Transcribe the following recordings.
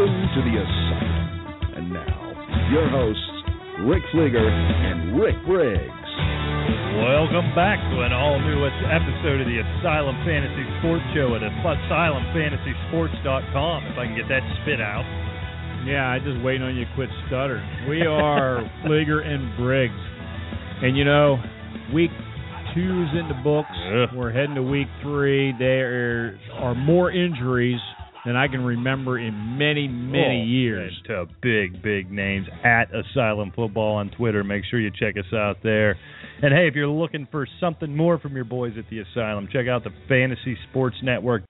Welcome to the Asylum. And now, your hosts, Rick Flieger and Rick Briggs. Welcome back to an all-new episode of the Asylum Fantasy Sports Show at AsylumFantasySports.com, if I can get that spit out. Yeah, I just waiting on you to quit stuttering. We are Flieger and Briggs. And, you know, week 2's in the books. We're heading to week 3. There are more injuries than I can remember in many years. To big names at Asylum Football on Twitter. Make sure you check us out there. And, hey, if you're looking for something more from your boys at the Asylum, check out the Fantasy Sports Network,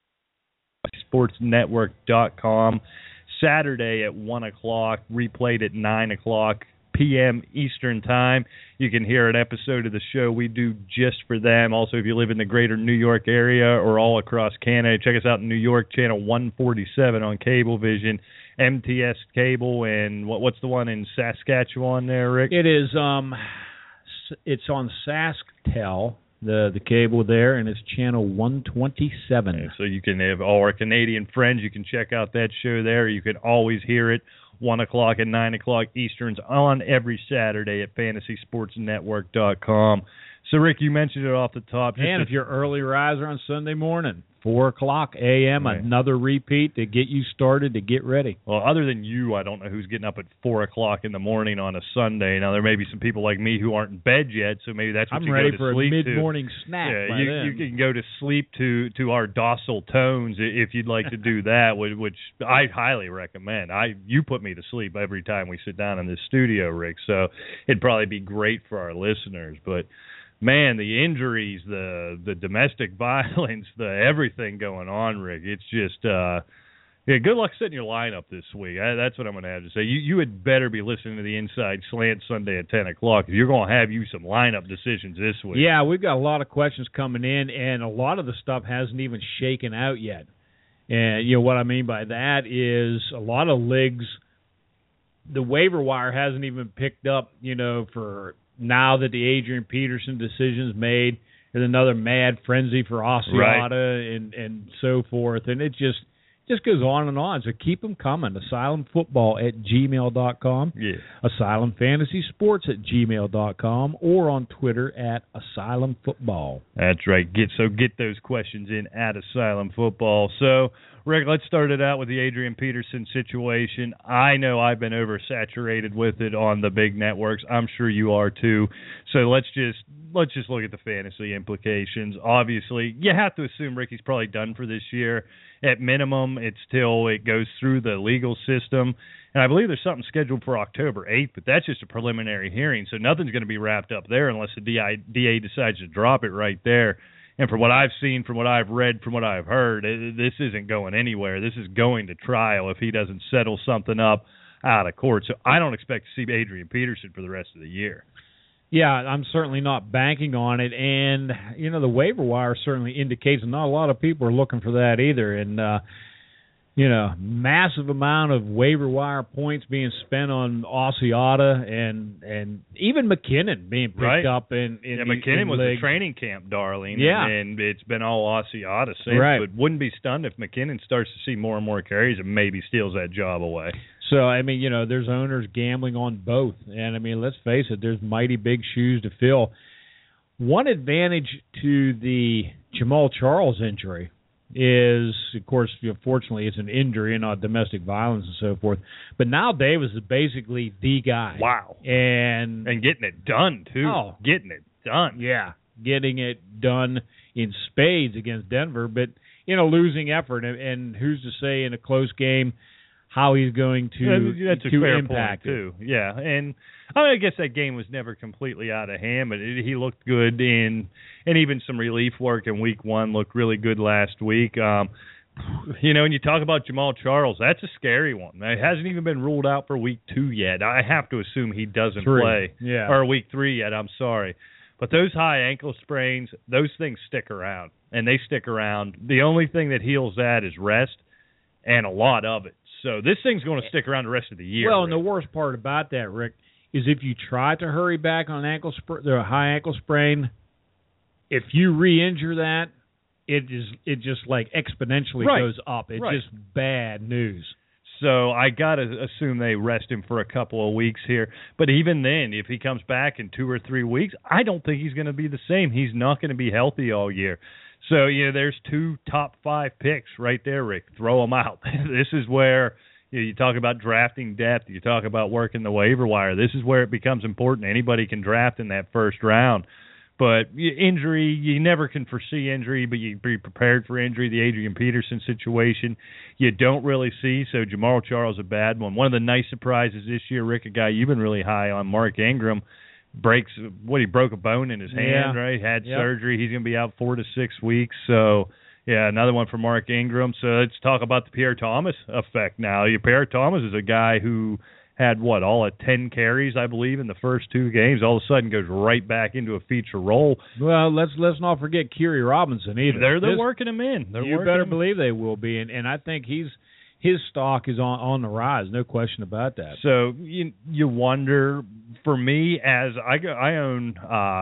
sportsnetwork.com. Saturday at 1 o'clock, replayed at 9 o'clock p.m. Eastern Time. You can hear an episode of the show we do just for them. Also, if you live in the greater New York area or all across Canada, check us out in New York, channel 147 on Cablevision, MTS Cable, and what's the one in Saskatchewan there, Rick? It is, it's on SaskTel, the cable there, and it's channel 127. Okay, so you can have all our Canadian friends. You can check out that show there. You can always hear it 1 o'clock and 9 o'clock Easterns on every Saturday at FantasySportsNetwork.com. So, Rick, you mentioned it off the top. And if you're early riser on Sunday morning, 4 o'clock a.m., right. Another repeat to get you started, to get ready. Well, other than you, I don't know who's getting up at 4 o'clock in the morning on a Sunday. Now, there may be some people like me who aren't in bed yet, so maybe that's what you go to sleep to. I'm ready for a mid-morning snack by then. You can go to sleep to our docile tones if you'd like to do that, which I highly recommend. You put me to sleep every time we sit down in this studio, Rick, so it'd probably be great for our listeners, but man, the injuries, the domestic violence, the everything going on, Rick. It's just, good luck setting your lineup this week. That's what I'm going to have to say. You had better be listening to the Inside Slant Sunday at 10 o'clock if you're going to have you some lineup decisions this week. Yeah, we've got a lot of questions coming in, and a lot of the stuff hasn't even shaken out yet. And, you know, what I mean by that is a lot of leagues, the waiver wire hasn't even picked up, you know, for now that the Adrian Peterson decision's made. There's another mad frenzy for Asiata and so forth. And it just goes on and on. So keep them coming. AsylumFootball@gmail.com. Yeah. AsylumFantasySports@gmail.com, or on Twitter @AsylumFootball. That's right. Get those questions in at Asylum Football. So, Rick, let's start it out with the Adrian Peterson situation. I know I've been oversaturated with it on the big networks. I'm sure you are too. So let's just look at the fantasy implications. Obviously, you have to assume Ricky's probably done for this year. At minimum, it's till it goes through the legal system. And I believe there's something scheduled for October 8th, but that's just a preliminary hearing, so nothing's going to be wrapped up there unless the DA decides to drop it right there. And from what I've seen, from what I've read, from what I've heard, this isn't going anywhere. This is going to trial if he doesn't settle something up out of court. So I don't expect to see Adrian Peterson for the rest of the year. Yeah, I'm certainly not banking on it. And, you know, the waiver wire certainly indicates not a lot of people are looking for that either. And, you know, massive amount of waiver wire points being spent on Asiata and even McKinnon being picked up in McKinnon was leagues. a training camp darling, yeah. and it's been all Asiata since. Right. But wouldn't be stunned if McKinnon starts to see more and more carries and maybe steals that job away. So, I mean, you know, there's owners gambling on both. And, I mean, let's face it, there's mighty big shoes to fill. One advantage to the Jamal Charles injury is, of course, fortunately, it's an injury and not domestic violence and so forth. But now Davis is basically the guy. Wow. And getting it done, too. Oh. Getting it done. Yeah, getting it done in spades against Denver. But, you know, losing effort. And who's to say in a close game how he's going to that's a fair impact point, too. Yeah, and I guess that game was never completely out of hand, but he looked good and even some relief work in week 1 looked really good last week. You know, and you talk about Jamal Charles, that's a scary one. It hasn't even been ruled out for week 2 yet. I have to assume he doesn't play. Yeah. Or week 3 yet, I'm sorry. But those high ankle sprains, those things stick around, and they stick around. The only thing that heals that is rest, and a lot of it. So this thing's going to stick around the rest of the year. Well, and the worst part about that, Rick, is if you try to hurry back on the high ankle sprain, if you re-injure that, it just like exponentially goes up. It's just bad news. So I got to assume they rest him for a couple of weeks here. But even then, if he comes back in 2 or 3 weeks, I don't think he's going to be the same. He's not going to be healthy all year. So, there's 2 top 5 picks right there, Rick. Throw them out. This is where you talk about drafting depth. You talk about working the waiver wire. This is where it becomes important. Anybody can draft in that first round. But injury, you never can foresee injury, but you be prepared for injury. The Adrian Peterson situation, you don't really see. So Jamaal Charles, a bad one. One of the nice surprises this year, Rick, a guy you've been really high on, Mark Ingram, he broke a bone in his hand, right? Had surgery. He's going to be out 4 to 6 weeks. So, yeah, another one for Mark Ingram. So let's talk about the Pierre Thomas effect now. Pierre Thomas is a guy who had, all at 10 carries, I believe, in the first 2 games. All of a sudden goes right back into a feature role. Well, let's not forget Kyrie Robinson either. They're working him in. You better believe they will be, and I think his stock is on the rise, no question about that. So you wonder, for me, as I own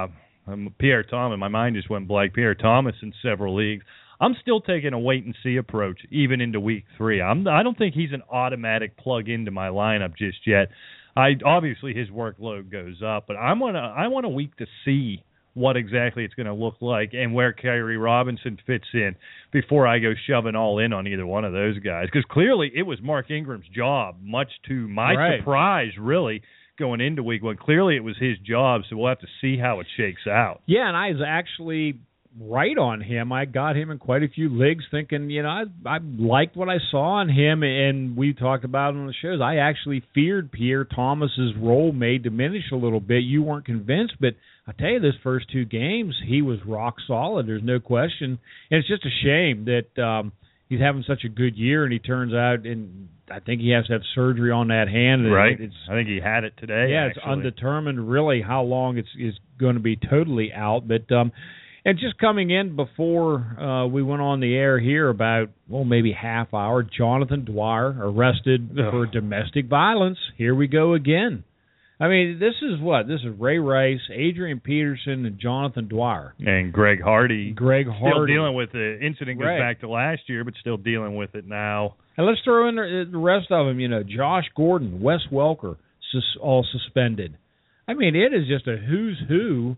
Pierre Thomas, my mind just went blank, Pierre Thomas in several leagues. I'm still taking a wait-and-see approach, even into Week 3. I don't think he's an automatic plug into my lineup just yet. Obviously, his workload goes up, but I want a week to see what exactly it's going to look like and where Kyrie Robinson fits in before I go shoving all in on either one of those guys. Because clearly it was Mark Ingram's job, much to my surprise, really, going into Week 1. Clearly it was his job, so we'll have to see how it shakes out. Yeah, and I was actually right on him. I got him in quite a few leagues thinking, I liked what I saw on him, and we talked about it on the shows. I actually feared Pierre Thomas's role may diminish a little bit. You weren't convinced, but I tell you, this first 2 games, he was rock solid. There's no question. And it's just a shame that he's having such a good year, and he turns out, and I think he has to have surgery on that hand. Right. I think he had it today. Yeah, it's undetermined really how long it's going to be totally out. But and just coming in before we went on the air here about, maybe half hour, Jonathan Dwyer arrested for domestic violence. Here we go again. I mean, this is what? This is Ray Rice, Adrian Peterson, and Jonathan Dwyer. And Greg Hardy. Still dealing with the incident, goes back to last year, but still dealing with it now. And let's throw in the rest of them, Josh Gordon, Wes Welker, all suspended. I mean, it is just a who's who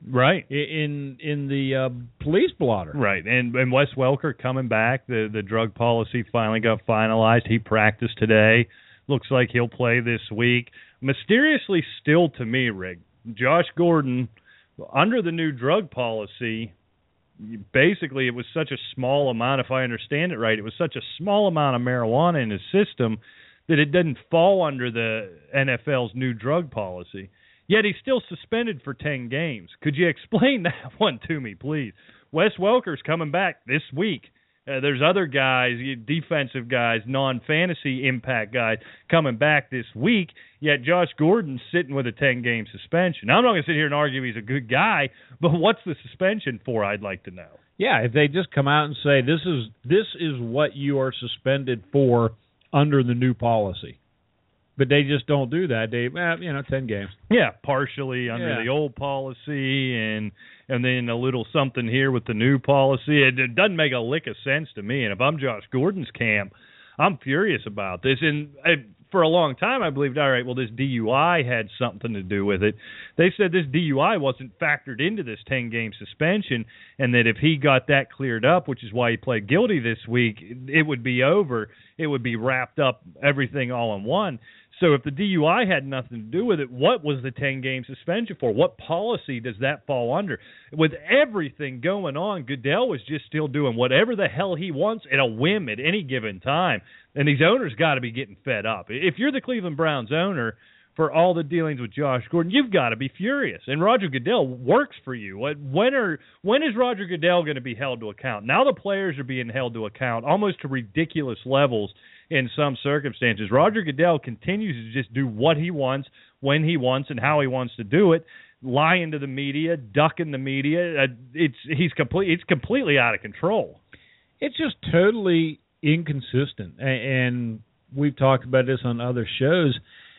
in the police blotter. Right, and Wes Welker coming back. The drug policy finally got finalized. He practiced today. Looks like he'll play this week. Mysteriously still to me, Rick, Josh Gordon, under the new drug policy, basically it was such a small amount, if I understand it right, it was such a small amount of marijuana in his system that it didn't fall under the NFL's new drug policy. Yet he's still suspended for 10 games. Could you explain that one to me, please? Wes Welker's coming back this week. There's other guys, defensive guys, non-fantasy impact guys coming back this week, yet Josh Gordon's sitting with a 10-game suspension. Now, I'm not going to sit here and argue he's a good guy, but what's the suspension for, I'd like to know. Yeah, if they just come out and say, this is what you are suspended for under the new policy. But they just don't do that. They, 10 games. Yeah, partially under the old policy and then a little something here with the new policy. It doesn't make a lick of sense to me. And if I'm Josh Gordon's camp, I'm furious about this. And for a long time, I believed, all right, well, this DUI had something to do with it. They said this DUI wasn't factored into this 10-game suspension, and that if he got that cleared up, which is why he pled guilty this week, it would be over. It would be wrapped up, everything all in one. So if the DUI had nothing to do with it, what was the 10-game suspension for? What policy does that fall under? With everything going on, Goodell was just still doing whatever the hell he wants at a whim at any given time. And these owners got to be getting fed up. If you're the Cleveland Browns owner, for all the dealings with Josh Gordon, you've got to be furious. And Roger Goodell works for you. When is Roger Goodell going to be held to account? Now the players are being held to account almost to ridiculous levels in some circumstances. Roger Goodell continues to just do what he wants, when he wants, and how he wants to do it, lying to the media, ducking the media. It's completely out of control. It's just totally inconsistent. And we've talked about this on other shows.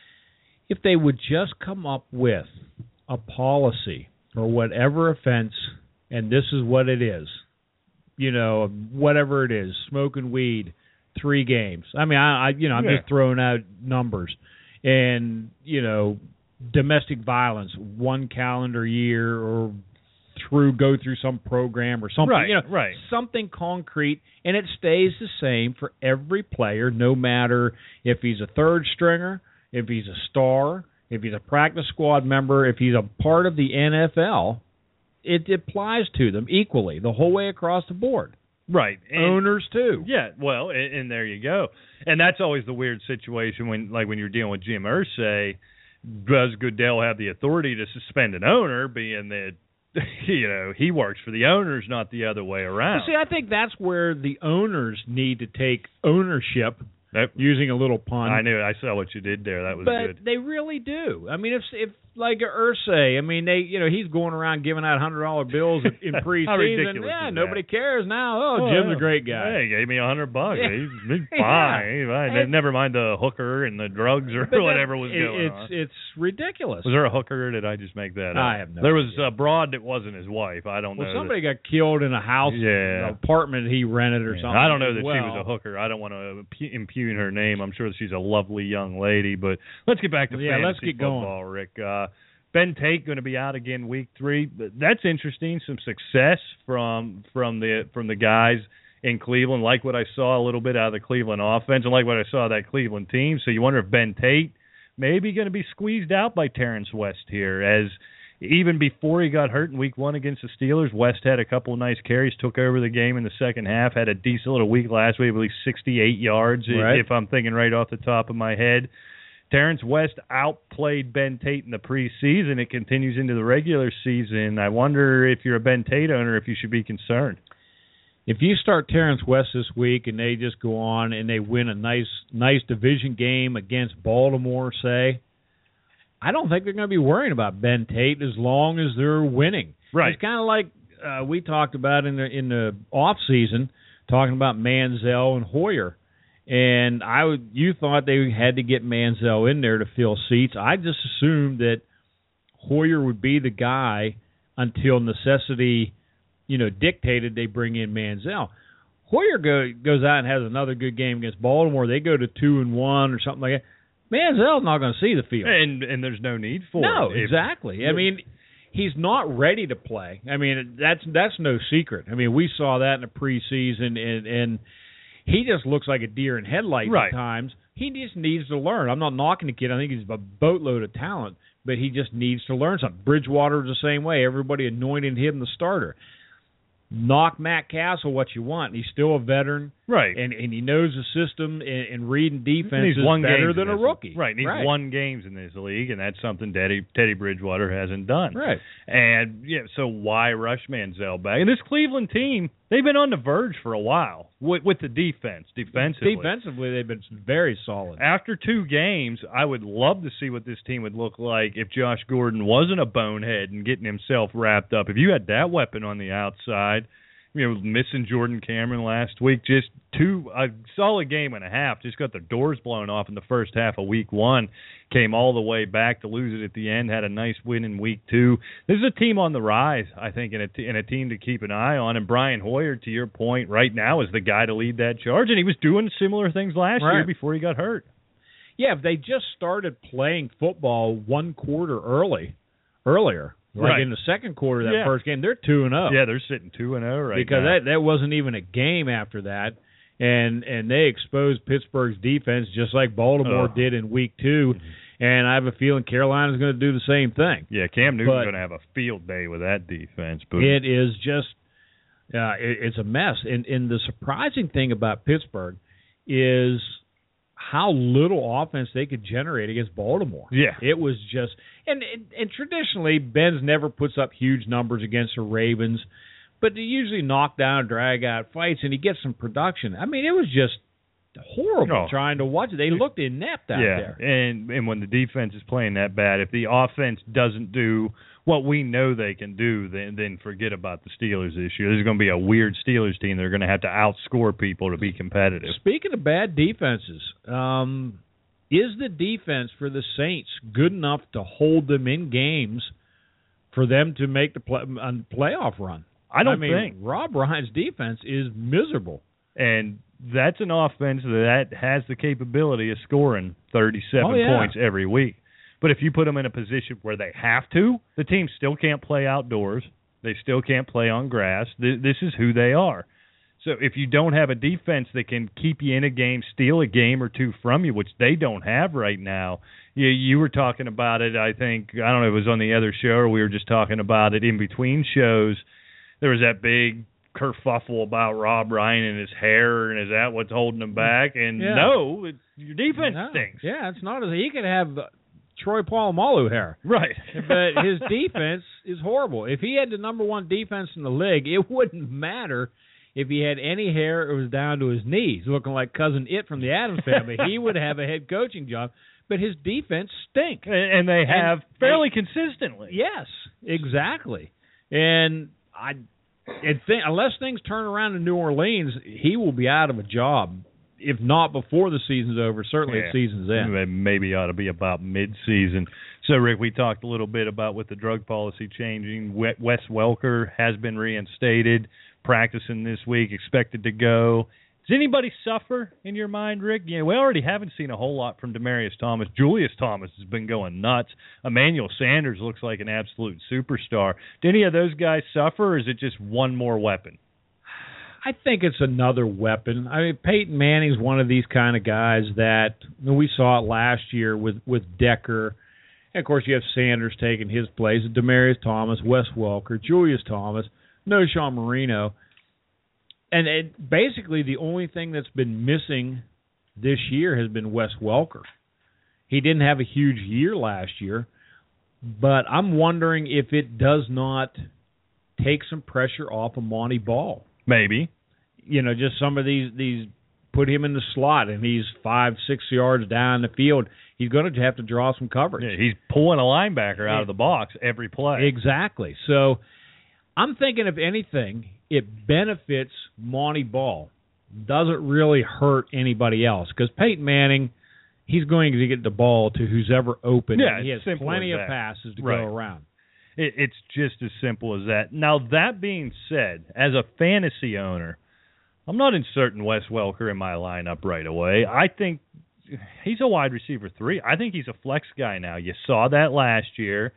If they would just come up with a policy or whatever offense, and this is what it is, whatever it is, smoking weed, 3 games. I mean, I'm just throwing out numbers, and domestic violence 1 calendar year or go through some program or something, right. Something concrete, and it stays the same for every player, no matter if he's a third stringer, if he's a star, if he's a practice squad member, if he's a part of the NFL. It applies to them equally the whole way across the board. Right. And owners too. Yeah, well, and there you go. And that's always the weird situation when you're dealing with Jim Irsay. Does Goodell have the authority to suspend an owner, being that he works for the owners, not the other way around? Well, see, I think that's where the owners need to take ownership. Using a little pun. I knew. I saw what you did there. That was good. But they really do. I mean, if like Irsay, I mean, he's going around giving out $100 bills in preseason. How ridiculous is nobody that? cares now. Jim's a great guy. Hey, he gave me $100. He's fine. Never mind the hooker and the drugs or whatever was going on. It's ridiculous. Was there a hooker, or did I just make that up? I have no idea. There was a broad that wasn't his wife. I don't know. Well, somebody got killed in a house, an apartment he rented or something. I don't know that she was a hooker. I don't want to impugn her name. I'm sure that she's a lovely young lady. But let's get back to fantasy football, Rick. Ben Tate going to be out again week 3. That's interesting. Some success from the guys in Cleveland. Like what I saw a little bit out of the Cleveland offense, and like what I saw of that Cleveland team. So you wonder if Ben Tate maybe going to be squeezed out by Terrence West here, as even before he got hurt in week 1 against the Steelers, West had a couple of nice carries, took over the game in the second half, had a decent little week last week, I believe 68 yards, if I'm thinking right off the top of my head. Terrence West outplayed Ben Tate in the preseason. It continues into the regular season. I wonder if you're a Ben Tate owner, if you should be concerned. If you start Terrence West this week and they just go on and they win a nice division game against Baltimore, say, I don't think they're going to be worrying about Ben Tate as long as they're winning. Right. It's kind of like we talked about in the off season, talking about Manziel and Hoyer. And you thought they had to get Manziel in there to fill seats. I just assumed that Hoyer would be the guy until necessity, dictated they bring in Manziel. Hoyer goes out and has another good game against Baltimore. They go to 2-1 or something like that. Manziel's not going to see the field, and there's no need for it. No, exactly. I mean, he's not ready to play. I mean, that's no secret. I mean, we saw that in the preseason, and he just looks like a deer in headlights at times. He just needs to learn. I'm not knocking the kid. I think he's a boatload of talent, but he just needs to learn something. Bridgewater's the same way. Everybody anointed him the starter. Knock Matt Castle what you want. He's still a veteran. Right. And he knows the system and reading defense is better than a rookie. Right. And he's won games in this league, and that's something Teddy Bridgewater hasn't done. Right. And, so why rush Manziel back? And this Cleveland team, they've been on the verge for a while with the defense, defensively. Defensively, they've been very solid. After 2 games, I would love to see what this team would look like if Josh Gordon wasn't a bonehead and getting himself wrapped up. If you had that weapon on the outside, missing Jordan Cameron last week, just a solid game and a half, just got the doors blown off in the first half of week 1, came all the way back to lose it at the end, had a nice win in week 2. This is a team on the rise, I think, and a team to keep an eye on, and Brian Hoyer, to your point, right now is the guy to lead that charge, and he was doing similar things last year before he got hurt. Yeah, if they just started playing football 1 quarter earlier, in the second quarter of that first game, they're 2-0. Yeah, they're sitting 2-0 right because now. Because that wasn't even a game after that, and they exposed Pittsburgh's defense just like Baltimore did in week 2, and I have a feeling Carolina's going to do the same thing. Yeah, Cam Newton's going to have a field day with that defense. But it is just it's a mess. And the surprising thing about Pittsburgh is how little offense they could generate against Baltimore. Yeah. It was just and traditionally Ben's never puts up huge numbers against the Ravens, but they usually knock down, drag out fights, and he gets some production. I mean, it was just horrible trying to watch it. They looked inept out there. And when the defense is playing that bad, if the offense doesn't do what we know they can do, then forget about the Steelers this year. This is going to be a weird Steelers team. They're going to have to outscore people to be competitive. Speaking of bad defenses, is the defense for the Saints good enough to hold them in games for them to make the playoff run? I mean, think. Rob Ryan's defense is miserable. And that's an offense that has the capability of scoring 37 points every week. But if you put them in a position where they have to, the team still can't play outdoors. They still can't play on grass. This is who they are. So if you don't have a defense that can keep you in a game, steal a game or two from you, which they don't have right now, you were talking about it, I think, I don't know if it was on the other show or we were just talking about it in between shows. There was that big kerfuffle about Rob Ryan and his hair, and is that what's holding him back? And no, your defense stinks. Yeah, it's not as he could have Troy Polamalu hair. Right. But his defense is horrible. If he had the number one defense in the league, it wouldn't matter if he had any hair or was down to his knees, looking like Cousin It from the Addams Family. He would have a head coaching job. But his defense stinks. And they have fairly consistently. Yes, exactly. And unless things turn around in New Orleans, he will be out of a job. If not before the season's over, certainly at season's end. Maybe ought to be about mid-season. So, Rick, we talked a little bit about with the drug policy changing. Wes Welker has been reinstated, practicing this week, expected to go. Does anybody suffer in your mind, Rick? We already haven't seen a whole lot from Demaryius Thomas. Julius Thomas has been going nuts. Emmanuel Sanders looks like an absolute superstar. Do any of those guys suffer, or is it just one more weapon? I think it's another weapon. I mean, Peyton Manning's one of these kind of guys that we saw it last year with Decker. And, of course, you have Sanders taking his place, Demaryius Thomas, Wes Welker, Julius Thomas, Knowshon Moreno. And basically the only thing that's been missing this year has been Wes Welker. He didn't have a huge year last year, but I'm wondering if it does not take some pressure off of Monty Ball. Maybe. Just some of these put him in the slot, and he's 5-6 yards down the field. He's going to have to draw some coverage. Yeah, he's pulling a linebacker out of the box every play. Exactly. So I'm thinking, if anything, it benefits Monty Ball. Doesn't really hurt anybody else, because Peyton Manning, he's going to get the ball to who's ever open. Yeah, and he has plenty of passes to go around. It's just as simple as that. Now, that being said, as a fantasy owner, I'm not inserting Wes Welker in my lineup right away. I think he's a wide receiver 3. I think he's a flex guy now. You saw that last year.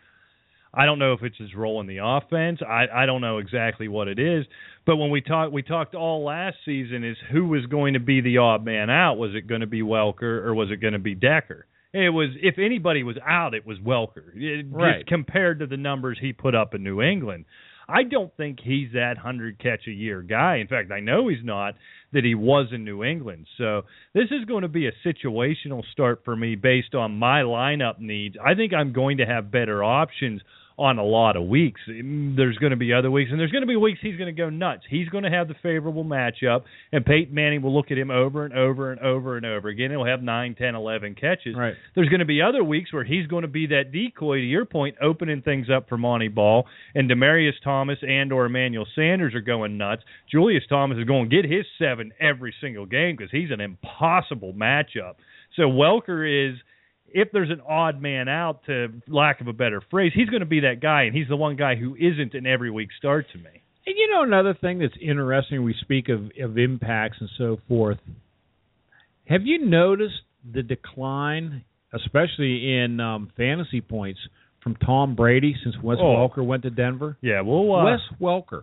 I don't know if it's his role in the offense. I don't know exactly what it is. But when we talked all last season is who was going to be the odd man out. Was it going to be Welker or was it going to be Decker? It was, if anybody was out, it was Welker, just compared to the numbers he put up in New England. I don't think he's that 100-catch-a-year guy. In fact, I know he's not, that he was in New England. So this is going to be a situational start for me based on my lineup needs. I think I'm going to have better options on a lot of weeks. There's going to be other weeks, and there's going to be weeks he's going to go nuts. He's going to have the favorable matchup, and Peyton Manning will look at him over and over and over and over again. He'll have 9, 10, 11 catches. Right. There's going to be other weeks where he's going to be that decoy, to your point, opening things up for Monty Ball, and Demaryius Thomas and or Emmanuel Sanders are going nuts. Julius Thomas is going to get his 7 every single game because he's an impossible matchup. So Welker is, if there's an odd man out, to lack of a better phrase, he's going to be that guy, and he's the one guy who isn't an every week start to me. And another thing that's interesting, we speak of impacts and so forth. Have you noticed the decline, especially in fantasy points, from Tom Brady since Wes Welker went to Denver? Yeah, well, Wes Welker.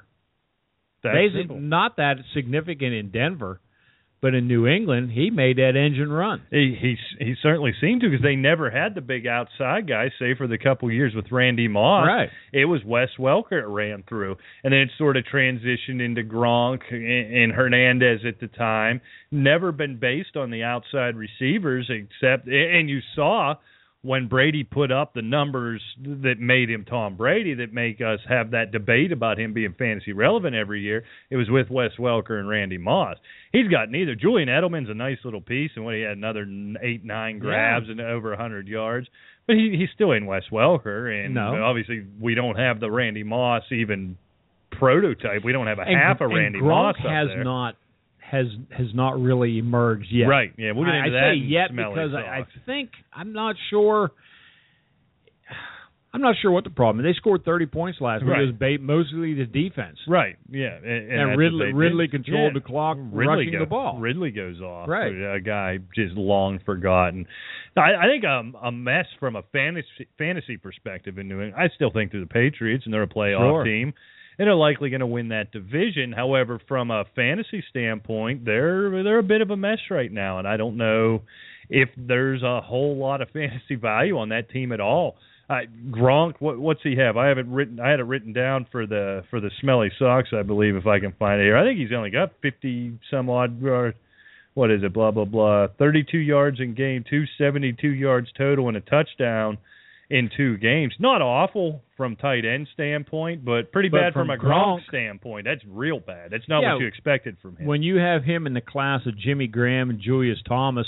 Not that significant in Denver. But in New England, he made that engine run. He certainly seemed to, because they never had the big outside guys, save for the couple years with Randy Moss. Right. It was Wes Welker that ran through. And then it sort of transitioned into Gronk and Hernandez at the time. Never been based on the outside receivers, except, and you saw when Brady put up the numbers that made him Tom Brady, that make us have that debate about him being fantasy relevant every year, it was with Wes Welker and Randy Moss. He's got neither. Julian Edelman's a nice little piece, and he had another 8-9 grabs and over 100 yards. But he's still in Wes Welker, and obviously we don't have the Randy Moss even prototype. We don't have half a Randy Moss up there. Has not really emerged yet. Right. Yeah, we'll get into that. I say yet because I think, I'm not sure. I'm not sure what the problem is. They scored 30 points last week. Right. It was mostly the defense. Right, yeah. And Ridley controlled the clock, rushing the ball. Ridley goes off. Right. A guy just long forgotten. I think a mess from a fantasy perspective in New England. I still think they're the Patriots, and they're a playoff team. And they're likely going to win that division. However, from a fantasy standpoint, they're a bit of a mess right now, and I don't know if there's a whole lot of fantasy value on that team at all. Gronk, what's he have? I had it written down for the Smelly Sox, I believe, if I can find it here. I think he's only got 50 some odd. What is it? Blah blah blah. 32 yards in game 2, 72 yards total, and a touchdown in 2 games. Not awful from tight end standpoint, but pretty bad from a Gronk standpoint. That's real bad. That's not what you expected from him. When you have him in the class of Jimmy Graham and Julius Thomas,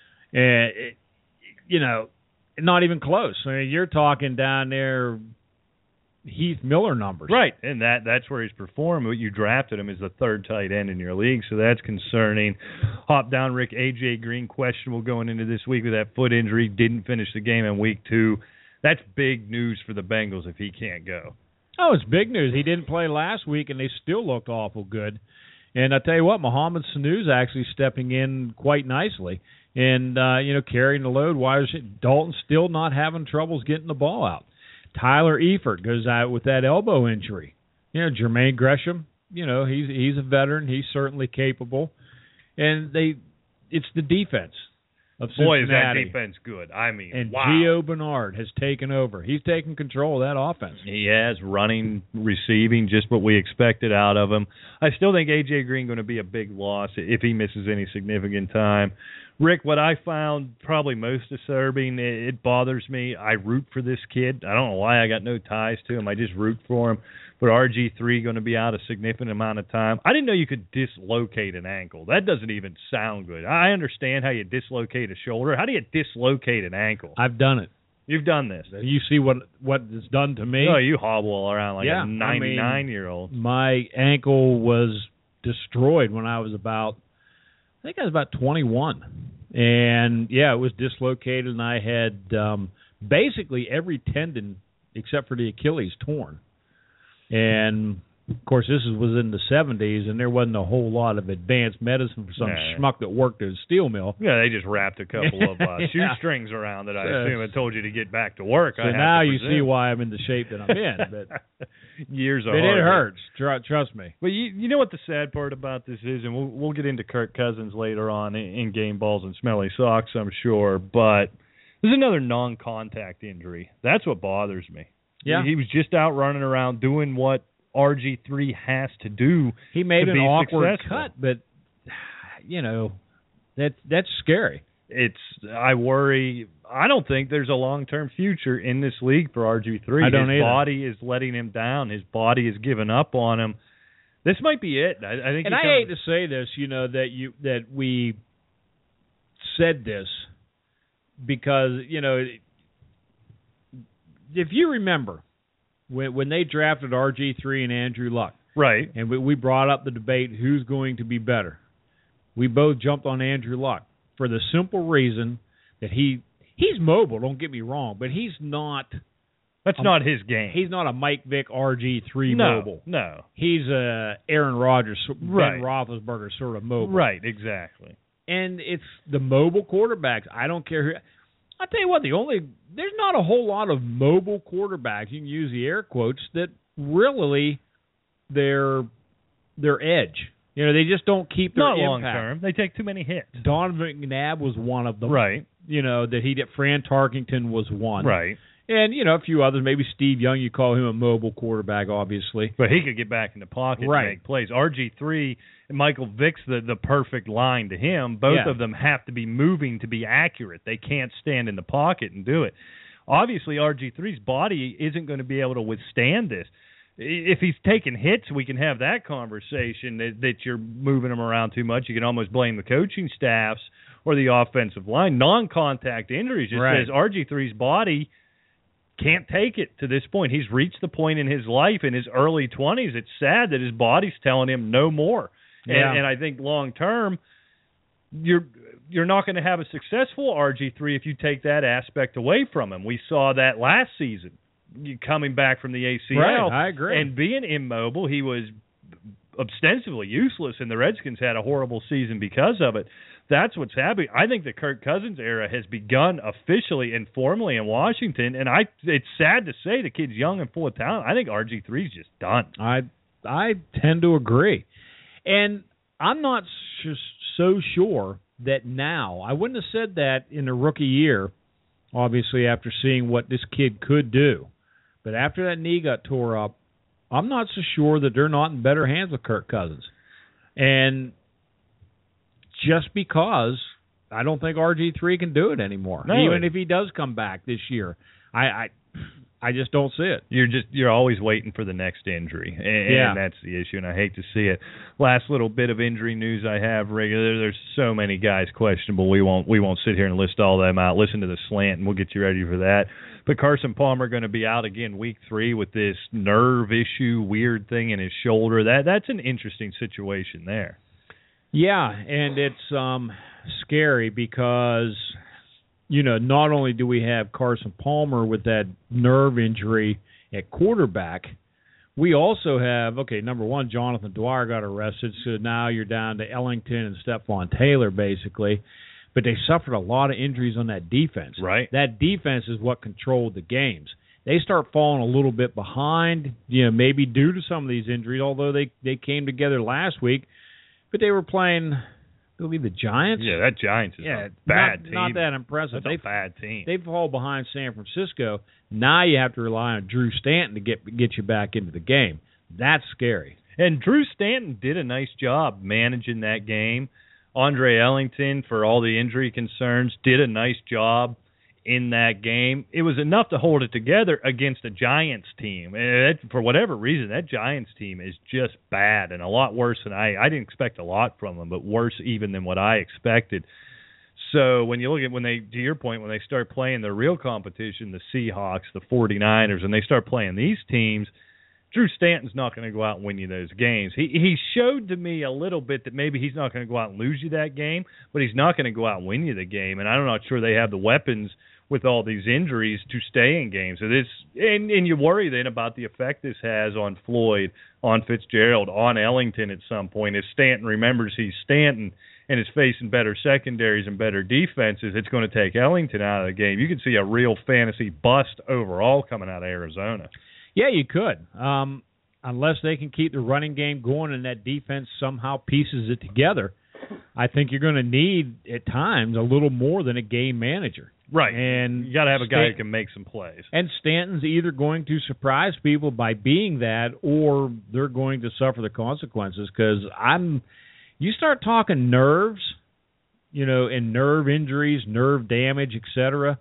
not even close. I mean, you're talking down there Heath Miller numbers. Right, and that's where he's performed. You drafted him as the 3rd tight end in your league, so that's concerning. Hop down, Rick. A.J. Green questionable going into this week with that foot injury. Didn't finish the game in week 2. That's big news for the Bengals if he can't go. Oh, it's big news. He didn't play last week, and they still looked awful good. And I tell you what, Mohamed Sanu's actually stepping in quite nicely and, carrying the load. Dalton's still not having troubles getting the ball out. Tyler Eifert goes out with that elbow injury. Jermaine Gresham, he's a veteran. He's certainly capable. And it's the defense of Cincinnati. Boy, is that defense good. I mean, and wow. Gio Bernard has taken over. He's taken control of that offense. He has, running, receiving, just what we expected out of him. I still think A.J. Green going to be a big loss if he misses any significant time. Rick, what I found probably most disturbing, it bothers me. I root for this kid. I don't know why. I got no ties to him. I just root for him. But RG3 going to be out a significant amount of time. I didn't know you could dislocate an ankle. That doesn't even sound good. I understand how you dislocate a shoulder. How do you dislocate an ankle? I've done it. You've done this. You see what it's done to me? No, you hobble around like a 99-year-old. My ankle was destroyed when I was about 21. And, it was dislocated, and I had basically every tendon except for the Achilles torn. And, of course, this was in the 70s, and there wasn't a whole lot of advanced medicine for some schmuck that worked at a steel mill. Yeah, they just wrapped a couple of shoestrings around that I assume and told you to get back to work. So now you see why I'm in the shape that I'm in. But years are hard. It hurts. Trust me. But you know what the sad part about this is, and we'll get into Kirk Cousins later on in Game Balls and Smelly Socks, I'm sure, but there's another non-contact injury. That's what bothers me. Yeah. He was just out running around doing what RG3 has to do. He made to an be awkward successful. cut, but that's scary. I worry. I don't think there's a long-term future in this league for RG3. I don't His either. body is letting him down. His body has given up on him. This might be it. I think. And I hate to say this, that we said this because if you remember when they drafted RG3 and Andrew Luck, right, and we brought up the debate who's going to be better, we both jumped on Andrew Luck for the simple reason that he's mobile. Don't get me wrong, but he's not. That's not his game. He's not a Mike Vick RG3 mobile. No. He's a Aaron Rodgers, right. Ben Roethlisberger sort of mobile. Right, exactly. And it's the mobile quarterbacks. I don't care who. I'll tell you what, there's not a whole lot of mobile quarterbacks, you can use the air quotes, that really their edge. They just don't keep their impact. Not long term. They take too many hits. Donovan McNabb was one of them. Right. That he did. Fran Tarkington was one. Right. And, a few others. Maybe Steve Young, you call him a mobile quarterback, obviously. But he could get back in the pocket and make plays. RG3 and Michael Vick's the perfect line to him. Both of them have to be moving to be accurate. They can't stand in the pocket and do it. Obviously, RG3's body isn't going to be able to withstand this. If he's taking hits, we can have that conversation that you're moving him around too much. You can almost blame the coaching staffs or the offensive line. Non-contact injuries just says RG3's body can't take it to this point. He's reached the point in his life in his early 20s. It's sad that his body's telling him no more. Yeah. And I think long term, you're not going to have a successful RG3 if you take that aspect away from him. We saw that last season. coming back from the ACL. Right, I agree. And being immobile, he was ostensibly useless, and the Redskins had a horrible season because of it. That's what's happening. I think the Kirk Cousins era has begun officially and formally in Washington, and it's sad to say the kid's young and full of talent. I think RG3's just done. I tend to agree. And I'm not so sure that now, I wouldn't have said that in the rookie year, obviously after seeing what this kid could do. But after that knee got tore up, I'm not so sure that they're not in better hands with Kirk Cousins. And just because I don't think RG3 can do it anymore, even if he does come back this year. I just don't see it. You're always waiting for the next injury, and that's the issue, and I hate to see it. Last little bit of injury news I have, regular. There's so many guys questionable. We won't sit here and list all them out. Listen to the slant, and we'll get you ready for that. But Carson Palmer going to be out again week 3 with this nerve issue, weird thing in his shoulder. That's an interesting situation there. Yeah, and it's scary because, not only do we have Carson Palmer with that nerve injury at quarterback, we also have, number one, Jonathan Dwyer got arrested, so now you're down to Ellington and Stephon Taylor, basically. But they suffered a lot of injuries on that defense. Right. That defense is what controlled the games. They start falling a little bit behind, maybe due to some of these injuries, although they came together last week. But they were playing, I believe, the Giants. Yeah, that Giants is a bad team. Not that impressive. That's a bad team. They fall behind San Francisco. Now you have to rely on Drew Stanton to get you back into the game. That's scary. And Drew Stanton did a nice job managing that game. Andre Ellington, for all the injury concerns, did a nice job in that game. It was enough to hold it together against a Giants team. And for whatever reason, that Giants team is just bad and a lot worse than I didn't expect a lot from them, but worse even than what I expected. So when you look at to your point, when they start playing the real competition, the Seahawks, the 49ers, and they start playing these teams, Drew Stanton's not going to go out and win you those games. He showed to me a little bit that maybe he's not going to go out and lose you that game, but he's not going to go out and win you the game. And I'm not sure they have the weapons with all these injuries to stay in games. So and you worry then about the effect this has on Floyd, on Fitzgerald, on Ellington at some point. If Stanton remembers he's Stanton and is facing better secondaries and better defenses, it's going to take Ellington out of the game. You could see a real fantasy bust overall coming out of Arizona. Yeah, you could. Unless they can keep the running game going and that defense somehow pieces it together, I think you're going to need, at times, a little more than a game manager. Right. And you got to have a guy who can make some plays. And Stanton's either going to surprise people by being that, or they're going to suffer the consequences. Because you start talking nerves, and nerve injuries, nerve damage, etc.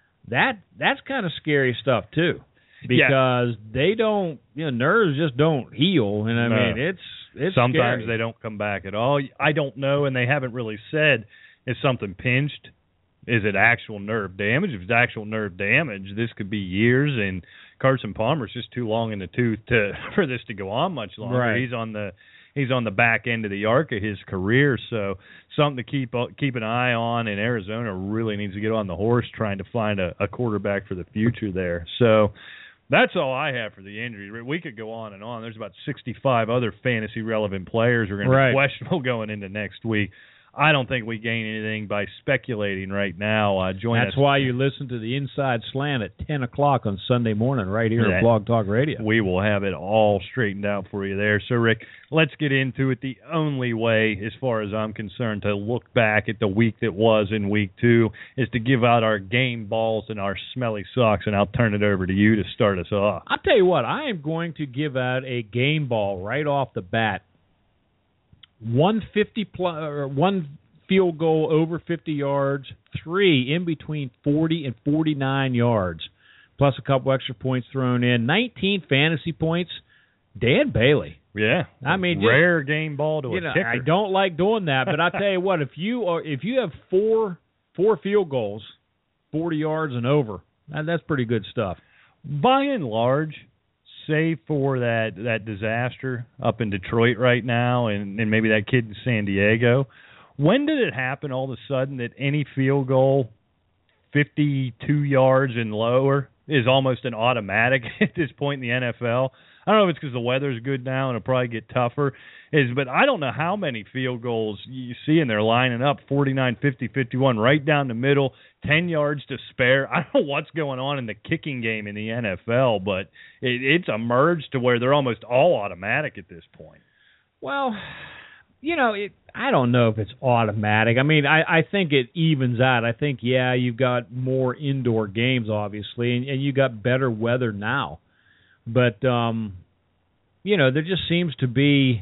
That's kind of scary stuff too. Because they don't, nerves just don't heal, and I mean it's sometimes scary. They don't come back at all. I don't know, and they haven't really said is something pinched. Is it actual nerve damage? If it's actual nerve damage, this could be years, and Carson Palmer's just too long in the tooth for this to go on much longer. Right. He's on the back end of the arc of his career, so something to keep an eye on. And Arizona really needs to get on the horse trying to find a quarterback for the future there. So that's all I have for the injury. We could go on and on. There's about 65 other fantasy-relevant players who are going to be questionable going into next week. I don't think we gain anything by speculating right now. That's why you listen to the Inside Slant at 10 o'clock on Sunday morning right here at Blog Talk Radio. We will have it all straightened out for you there. So, Rick, let's get into it. The only way, as far as I'm concerned, to look back at the week that was in Week 2 is to give out our game balls and our smelly socks, and I'll turn it over to you to start us off. I'll tell you what, I am going to give out a game ball right off the bat. One field goal over 50 yards, 3 in between 40 and 49 yards, plus a couple extra points thrown in. 19 fantasy points. Dan Bailey. Yeah, I mean, rare game ball to a kicker. I don't like doing that, but I tell you what, if you have four field goals, 40 yards and over, that's pretty good stuff. By and large, save for that disaster up in Detroit right now and maybe that kid in San Diego, when did it happen all of a sudden that any field goal 52 yards and lower is almost an automatic at this point in the NFL. I don't know if it's because the weather's good now and it'll probably get tougher. But I don't know how many field goals you see in there lining up, 49, 50, 51, right down the middle, 10 yards to spare. I don't know what's going on in the kicking game in the NFL, but it's emerged to where they're almost all automatic at this point. Well, I don't know if it's automatic. I mean, I think it evens out. I think, you've got more indoor games, obviously, and you got better weather now. But, there just seems to be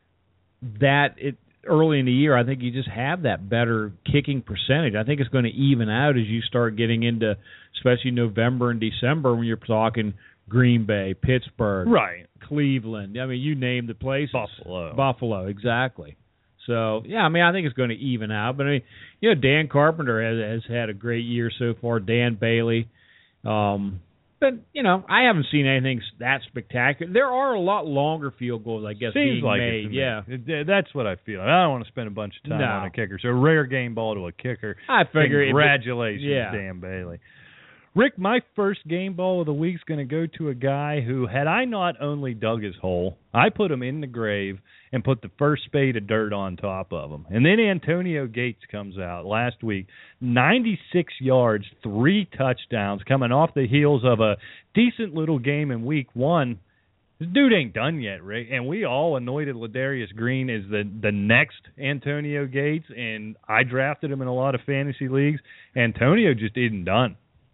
early in the year, I think you just have that better kicking percentage. I think it's going to even out as you start getting into, especially November and December, when you're talking Green Bay, Pittsburgh, right, Cleveland. I mean, you name the places. Buffalo, exactly. So, I think it's going to even out. But, Dan Carpenter has had a great year so far, Dan Bailey. But, I haven't seen anything that spectacular. There are a lot longer field goals, I guess, being like made. Yeah. That's what I feel. I don't want to spend a bunch of time on a kicker. So, a rare game ball to a kicker. I figure. Congratulations, Dan Bailey. Rick, my first game ball of the week is going to go to a guy who, had I not only dug his hole, I put him in the grave and put the first spade of dirt on top of him. And then Antonio Gates comes out last week, 96 yards, 3 touchdowns, coming off the heels of a decent little game in week 1. This dude ain't done yet, Rick. And we all anointed Ladarius Green as the next Antonio Gates, and I drafted him in a lot of fantasy leagues. Antonio just isn't done.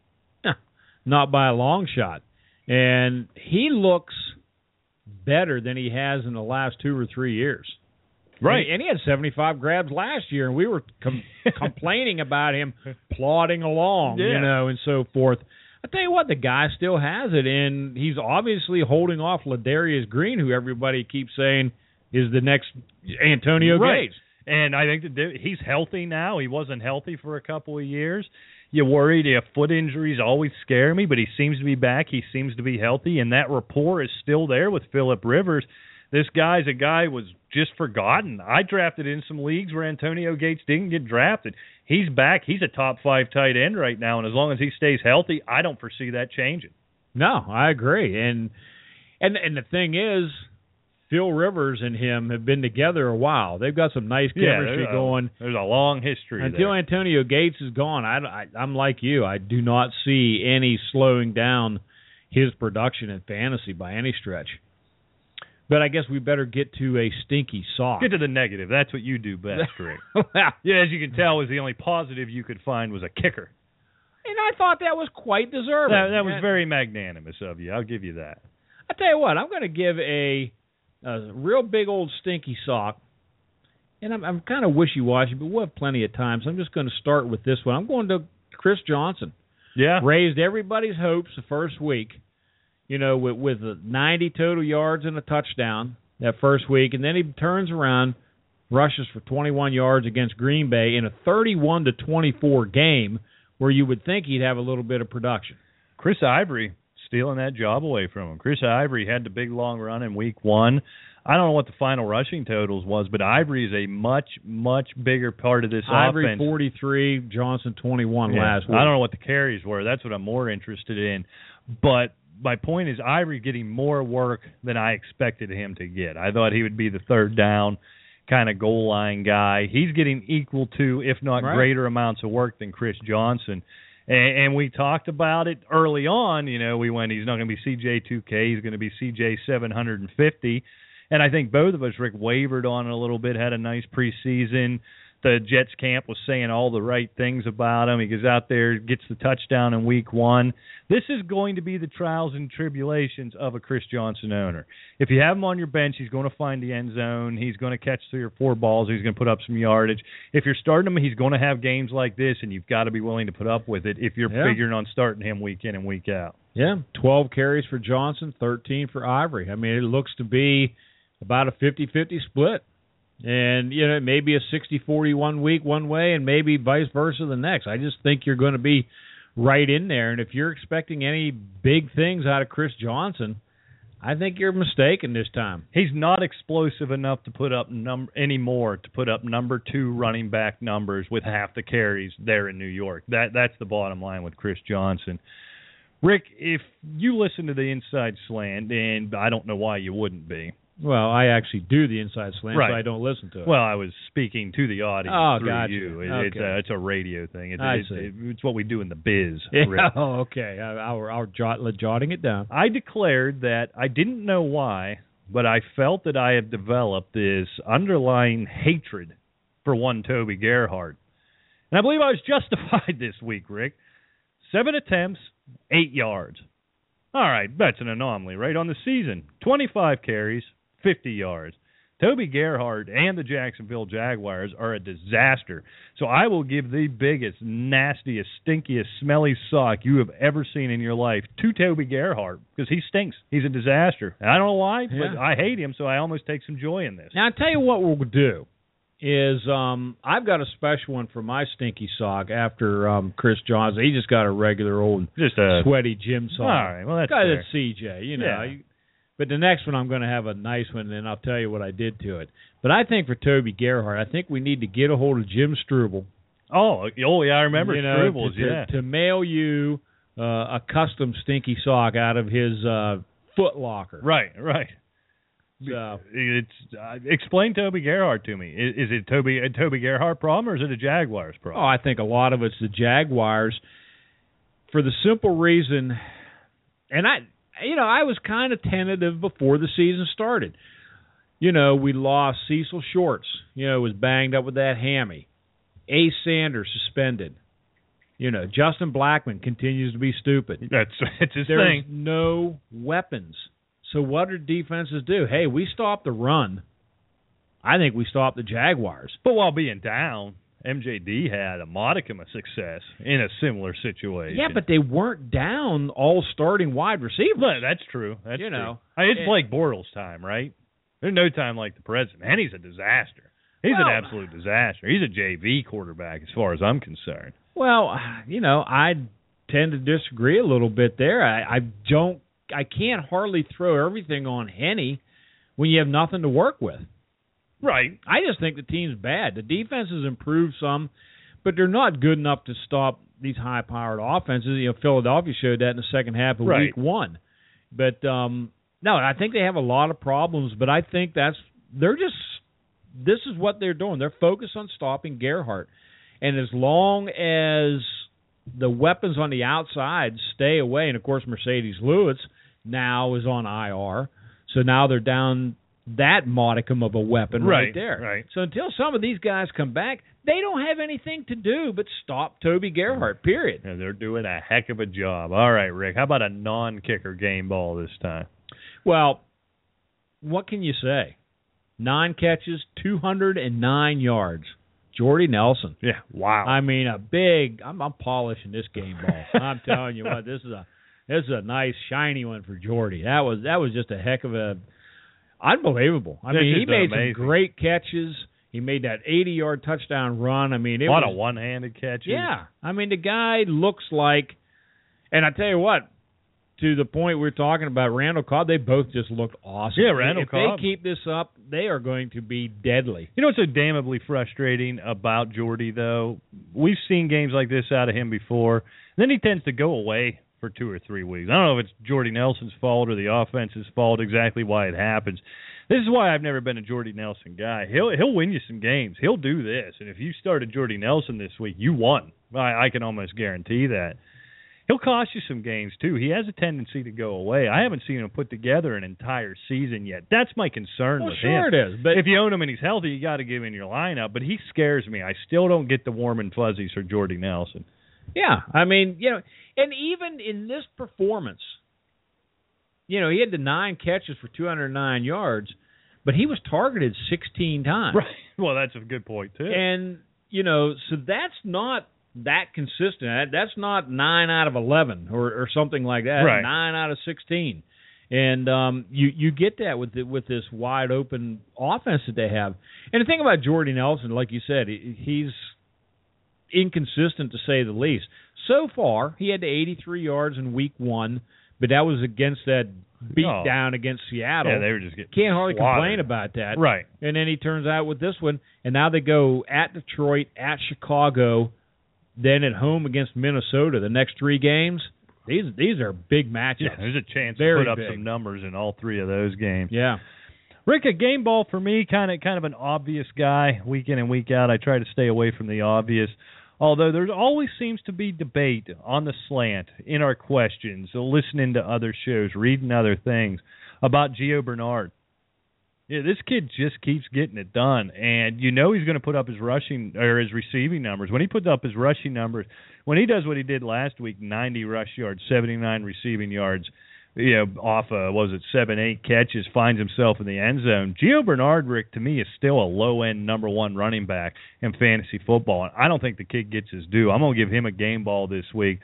Not by a long shot. And he looks better than he has in the last 2 or 3 years. Right. And he had 75 grabs last year, and we were complaining about him plodding along, and so forth. I tell you what, the guy still has it, and he's obviously holding off Ladarius Green, who everybody keeps saying is the next Antonio Gates. And I think that he's healthy now. He wasn't healthy for a couple of years. You worried if foot injuries always scare me, but he seems to be back. He seems to be healthy, and that rapport is still there with Phillip Rivers. This guy's a guy was just forgotten. I drafted in some leagues where Antonio Gates didn't get drafted. He's back. He's a top 5 tight end right now, and as long as he stays healthy, I don't foresee that changing. No, I agree. And the thing is, Phil Rivers and him have been together a while. They've got some nice chemistry going. There's a long history until there. Antonio Gates is gone. I'm like you. I do not see any slowing down his production in fantasy by any stretch. But I guess we better get to a stinky sock. Get to the negative. That's what you do best, Rick. Yeah, as you can tell, was the only positive you could find was a kicker. And I thought that was quite deserving. That was very magnanimous of you. I'll give you that. I tell you what, I'm going to give a real big old stinky sock, and I'm kind of wishy-washy, but we'll have plenty of time, so I'm just going to start with this one. I'm going to Chris Johnson. Yeah. Raised everybody's hopes the first week, with 90 total yards and a touchdown that first week, and then he turns around, rushes for 21 yards against Green Bay in a 31-24 game where you would think he'd have a little bit of production. Chris Ivory stealing that job away from him. Chris Ivory had the big long run in week 1. I don't know what the final rushing totals was, but Ivory is a much, much bigger part of this Ivory offense. 43, Johnson 21 last week. I don't know what the carries were. That's what I'm more interested in. But my point is Ivory getting more work than I expected him to get. I thought he would be the third down kind of goal line guy. He's getting equal to, if not greater amounts of work than Chris Johnson. And we talked about it early on. We went, he's not going to be CJ2K. He's going to be CJ750. And I think both of us, Rick, wavered on it a little bit, had a nice preseason. The Jets camp was saying all the right things about him. He goes out there, gets the touchdown in week 1. This is going to be the trials and tribulations of a Chris Johnson owner. If you have him on your bench, he's going to find the end zone. He's going to catch 3 or 4 balls. He's going to put up some yardage. If you're starting him, he's going to have games like this, and you've got to be willing to put up with it if you're figuring on starting him week in and week out. Yeah, 12 carries for Johnson, 13 for Ivory. I mean, it looks to be about a 50-50 split. And, maybe a 60-40 1 week one way and maybe vice versa the next. I just think you're going to be right in there. And if you're expecting any big things out of Chris Johnson, I think you're mistaken this time. He's not explosive enough to put up number 2 running back numbers with half the carries there in New York. That's the bottom line with Chris Johnson. Rick, if you listen to the Inside Slant, and I don't know why you wouldn't be. Well, I actually do the Inside Slant, Right. so I don't listen to it. Well, I was speaking to the audience through gotcha. you. Okay. It's a radio thing. I It's, see. it's what we do in the biz, Yeah, Rick. oh, okay. I'll jotting it down. I declared that I didn't know why, but I felt that I have developed this underlying hatred for one Toby Gerhart. And I believe I was justified this week, Rick. 7 attempts, 8 yards. All right, that's an anomaly, right? On the season, 25 carries, 50 yards. Toby Gerhart and the Jacksonville Jaguars are a disaster. So I will give the biggest, nastiest, stinkiest, smelly sock you have ever seen in your life to Toby Gerhart because he stinks. He's a disaster. And I don't know why, but I hate him, so I almost take some joy in this. Now, I'll tell you what we'll do is I've got a special one for my stinky sock after Chris Johnson. He just got a regular old Just a sweaty gym sock. All right, well, that's Because fair. it's CJ, you know. Yeah. But the next one I'm going to have a nice one, and I'll tell you what I did to it. But I think for Toby Gerhart, I think we need to get a hold of Jim Struble. Oh, yeah, I remember Strubles, to mail you a custom stinky sock out of his Foot Locker. Right. So, It's explain Toby Gerhart to me. Is it a Toby Gerhart problem or is it a Jaguars problem? I think a lot of it's the Jaguars for the simple reason, and I was kind of tentative before the season started. We lost Cecil Shorts. Was banged up with that hammy. Ace Sanders suspended. Justin Blackman continues to be stupid. It's his There's thing. no weapons. So what do defenses do? Hey, we stopped the run. I think we stopped the Jaguars. But while being down, MJD had a modicum of success in a similar situation. Yeah, but they weren't down all starting wide receivers. Well, that's true. That's true. It's Blake Bortles' time, right? There's no time like the present. And he's a disaster. He's an absolute disaster. He's a JV quarterback as far as I'm concerned. Well, I tend to disagree a little bit there. I can't hardly throw everything on Henny when you have nothing to work with. Right. I just think the team's bad. The defense has improved some, but they're not good enough to stop these high-powered offenses. Philadelphia showed that in the second half of week one. But, no, I think they have a lot of problems, but I think this is what they're doing. They're focused on stopping Gerhart. And as long as the weapons on the outside stay away, and, of course, Mercedes Lewis now is on IR, so now they're down that modicum of a weapon right there. Right. So until some of these guys come back, they don't have anything to do but stop Toby Gerhart, period. And they're doing a heck of a job. All right, Rick, how about a non-kicker game ball this time? Well, what can you say? 9 catches, 209 yards. Jordy Nelson. Yeah, wow. I mean, I'm polishing this game ball. I'm telling you what, this is a nice shiny one for Jordy. That was just a heck of a unbelievable. I mean, he made some great catches. He made that 80-yard touchdown run. I mean, a lot of one-handed catches. Yeah. I mean, the guy looks like, and I tell you what, to the point we're talking about Randall Cobb, they both just looked awesome. Yeah, Randall Cobb. If they keep this up, they are going to be deadly. You know what's so damnably frustrating about Jordy, though? We've seen games like this out of him before. Then he tends to go away for 2 or 3 weeks. I don't know if it's Jordy Nelson's fault or the offense's fault, exactly why it happens. This is why I've never been a Jordy Nelson guy. He'll win you some games. He'll do this. And if you started Jordy Nelson this week, you won. I can almost guarantee that. He'll cost you some games, too. He has a tendency to go away. I haven't seen him put together an entire season yet. That's my concern with him. Sure it is. But if you own him and he's healthy, you got to give him in your lineup. But he scares me. I still don't get the warm and fuzzies for Jordy Nelson. Yeah, I mean, and even in this performance, he had the 9 catches for 209 yards, but he was targeted 16 times. Right. Well, that's a good point, too. And, so that's not that consistent. That's not 9 out of 11 or something like that. Right. 9 out of 16. And you get that with this wide open offense that they have. And the thing about Jordy Nelson, like you said, he's inconsistent to say the least. So far, he had the 83 yards in week 1, but that was against that beat down against Seattle. Yeah, they were just getting Can't hardly slaughtered. complain about that. Right. And then he turns out with this one, and now they go at Detroit, at Chicago, then at home against Minnesota. The next 3 games, These are big matchups. Yeah, there's a chance Very to put up big. some numbers in all three of those games. Yeah. Rick, a game ball for me, kind of an obvious guy, week in and week out. I try to stay away from the obvious. Although there always seems to be debate on the slant, in our questions, listening to other shows, reading other things, about Gio Bernard. Yeah, this kid just keeps getting it done, and you know he's going to put up his rushing or his receiving numbers. When he puts up his rushing numbers, when he does what he did last week, 90 rush yards, 79 receiving yards, off 7-8 catches, finds himself in the end zone. Gio Bernard, Rick, to me, is still a low-end number one running back in fantasy football, and I don't think the kid gets his due. I'm going to give him a game ball this week.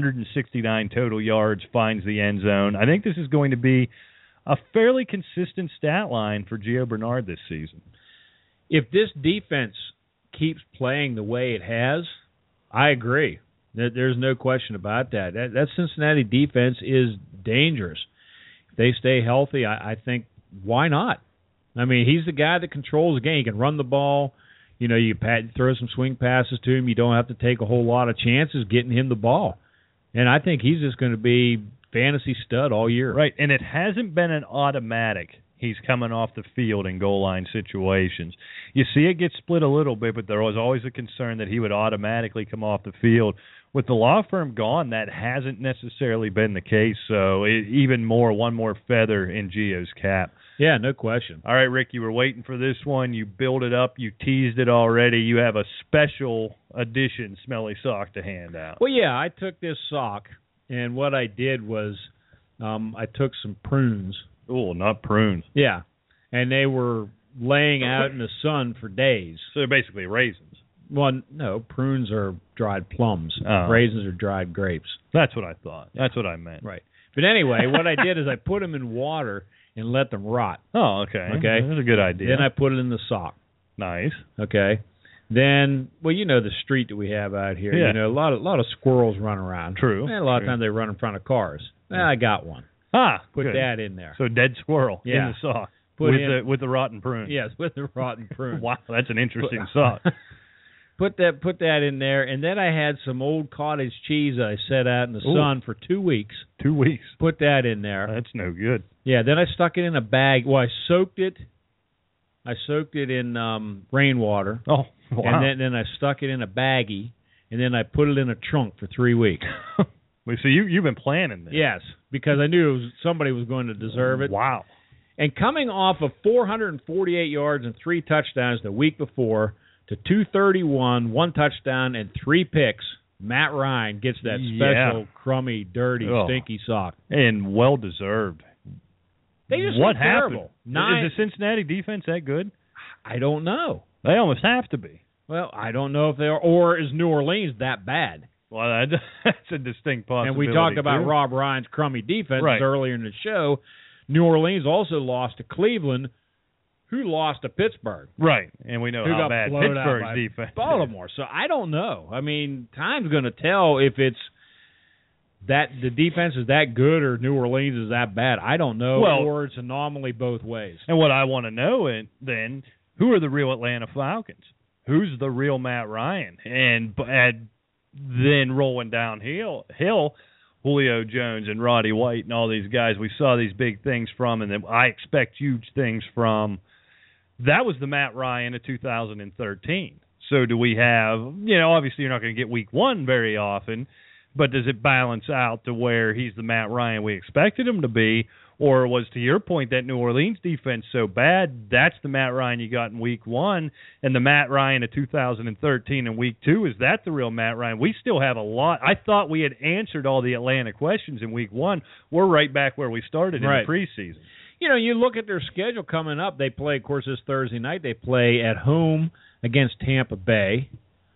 169 total yards, finds the end zone. I think this is going to be a fairly consistent stat line for Gio Bernard this season. If this defense keeps playing the way it has, I agree. There's no question about that. That Cincinnati defense is dangerous. If they stay healthy, I think, why not? I mean, he's the guy that controls the game. He can run the ball. You throw some swing passes to him. You don't have to take a whole lot of chances getting him the ball. And I think he's just going to be fantasy stud all year. Right, and it hasn't been an automatic. He's coming off the field in goal line situations. You see it get split a little bit, but there was always a concern that he would automatically come off the field. With the law firm gone, that hasn't necessarily been the case, so even more, one more feather in Gio's cap. Yeah, no question. All right, Rick, you were waiting for this one. You built it up. You teased it already. You have a special edition smelly sock to hand out. Well, yeah, I took this sock, and what I did was I took some prunes. Oh, not prunes. Yeah, and they were laying out in the sun for days. So they're basically raisins. Well, no, prunes are dried plums. Raisins are dried grapes. That's what I thought. That's what I meant. Right. But anyway, what I did is I put them in water and let them rot. Oh, okay. Okay. That's a good idea. Then I put it in the sock. Nice. Okay. Then, the street that we have out here. Yeah. A lot of squirrels run around. True. And a lot of times they run in front of cars. Well, I got one. Put good. that in there. So dead squirrel in the sock with the rotten prune. Yes, with the rotten prune. Wow, that's an interesting sock. Put that in there, and then I had some old cottage cheese I set out in the sun for 2 weeks. 2 weeks. Put that in there. That's no good. Yeah, then I stuck it in a bag. Well, I soaked it. I soaked it in rainwater. Oh, wow. And then I stuck it in a baggie, and then I put it in a trunk for 3 weeks. So you've been planning this. Yes, because I knew somebody was going to deserve it. Wow. And coming off of 448 yards and 3 touchdowns the week before to 231, 1 touchdown, and 3 picks, Matt Ryan gets that special, crummy, dirty, stinky sock. And well-deserved. They just what terrible. Happened? Is the Cincinnati defense that good? I don't know. They almost have to be. Well, I don't know if they are. Or is New Orleans that bad? Well, that's a distinct possibility. And we talked about Rob Ryan's crummy defense earlier in the show. New Orleans also lost to Cleveland, who lost to Pittsburgh. Right, and we know how bad Pittsburgh's defense is. Baltimore. So I don't know. I mean, time's going to tell if it's that the defense is that good or New Orleans is that bad. I don't know, or it's an anomaly both ways. And what I want to know then, who are the real Atlanta Falcons? Who's the real Matt Ryan? And then rolling downhill, Julio Jones and Roddy White and all these guys we saw these big things from, and then I expect huge things from. That was the Matt Ryan of 2013. So do we have, obviously you're not going to get week 1 very often, but does it balance out to where he's the Matt Ryan we expected him to be? Or was, to your point, that New Orleans defense so bad, that's the Matt Ryan you got in week 1, and the Matt Ryan of 2013 in week 2, is that the real Matt Ryan? We still have a lot. I thought we had answered all the Atlanta questions in week 1. We're right back where we started in the preseason. You look at their schedule coming up. They play, of course, this Thursday night. They play at home against Tampa Bay.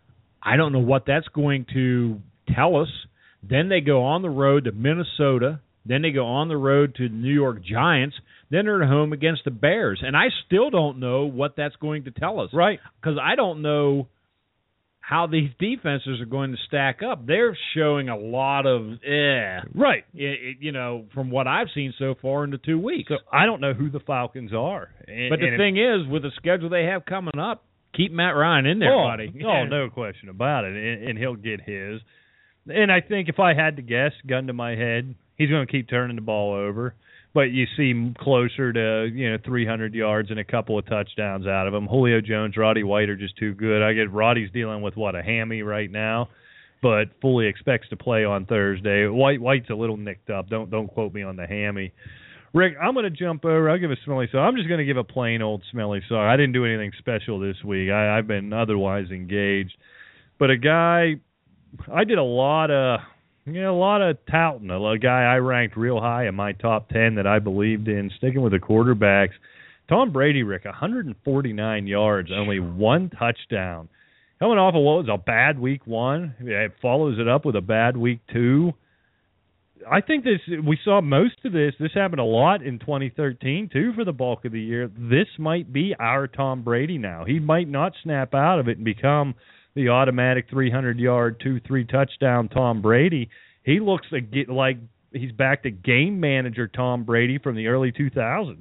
I don't know what that's going to tell us. Then they go on the road to Minnesota. Then they go on the road to the New York Giants. Then they're at home against the Bears. And I still don't know what that's going to tell us. Right. Because I don't know how these defenses are going to stack up. They're showing a lot of Right. From what I've seen so far in the 2 weeks. So I don't know who the Falcons are. But the thing is, with the schedule they have coming up, keep Matt Ryan in there, buddy. Oh, no question about it. And he'll get his. And I think if I had to guess, gun to my head, he's going to keep turning the ball over. But you see him closer to 300 yards and a couple of touchdowns out of him. Julio Jones, Roddy White are just too good. I get Roddy's dealing with a hammy right now, but fully expects to play on Thursday. White's a little nicked up. Don't quote me on the hammy. Rick, I'm going to jump over. I'll give a smelly song. I'm just going to give a plain old smelly song. I didn't do anything special this week. I've been otherwise engaged. But a guy, I did a lot of touting. A guy I ranked real high in my top 10 that I believed in. Sticking with the quarterbacks, Tom Brady, Rick, 149 yards, only one touchdown. Coming off of what was a bad week 1, it follows it up with a bad week 2. I think we saw most of this. This happened a lot in 2013, too, for the bulk of the year. This might be our Tom Brady now. He might not snap out of it and become the automatic 300-yard, 2-3 touchdown Tom Brady. He looks like he's back to game manager Tom Brady from the early 2000s.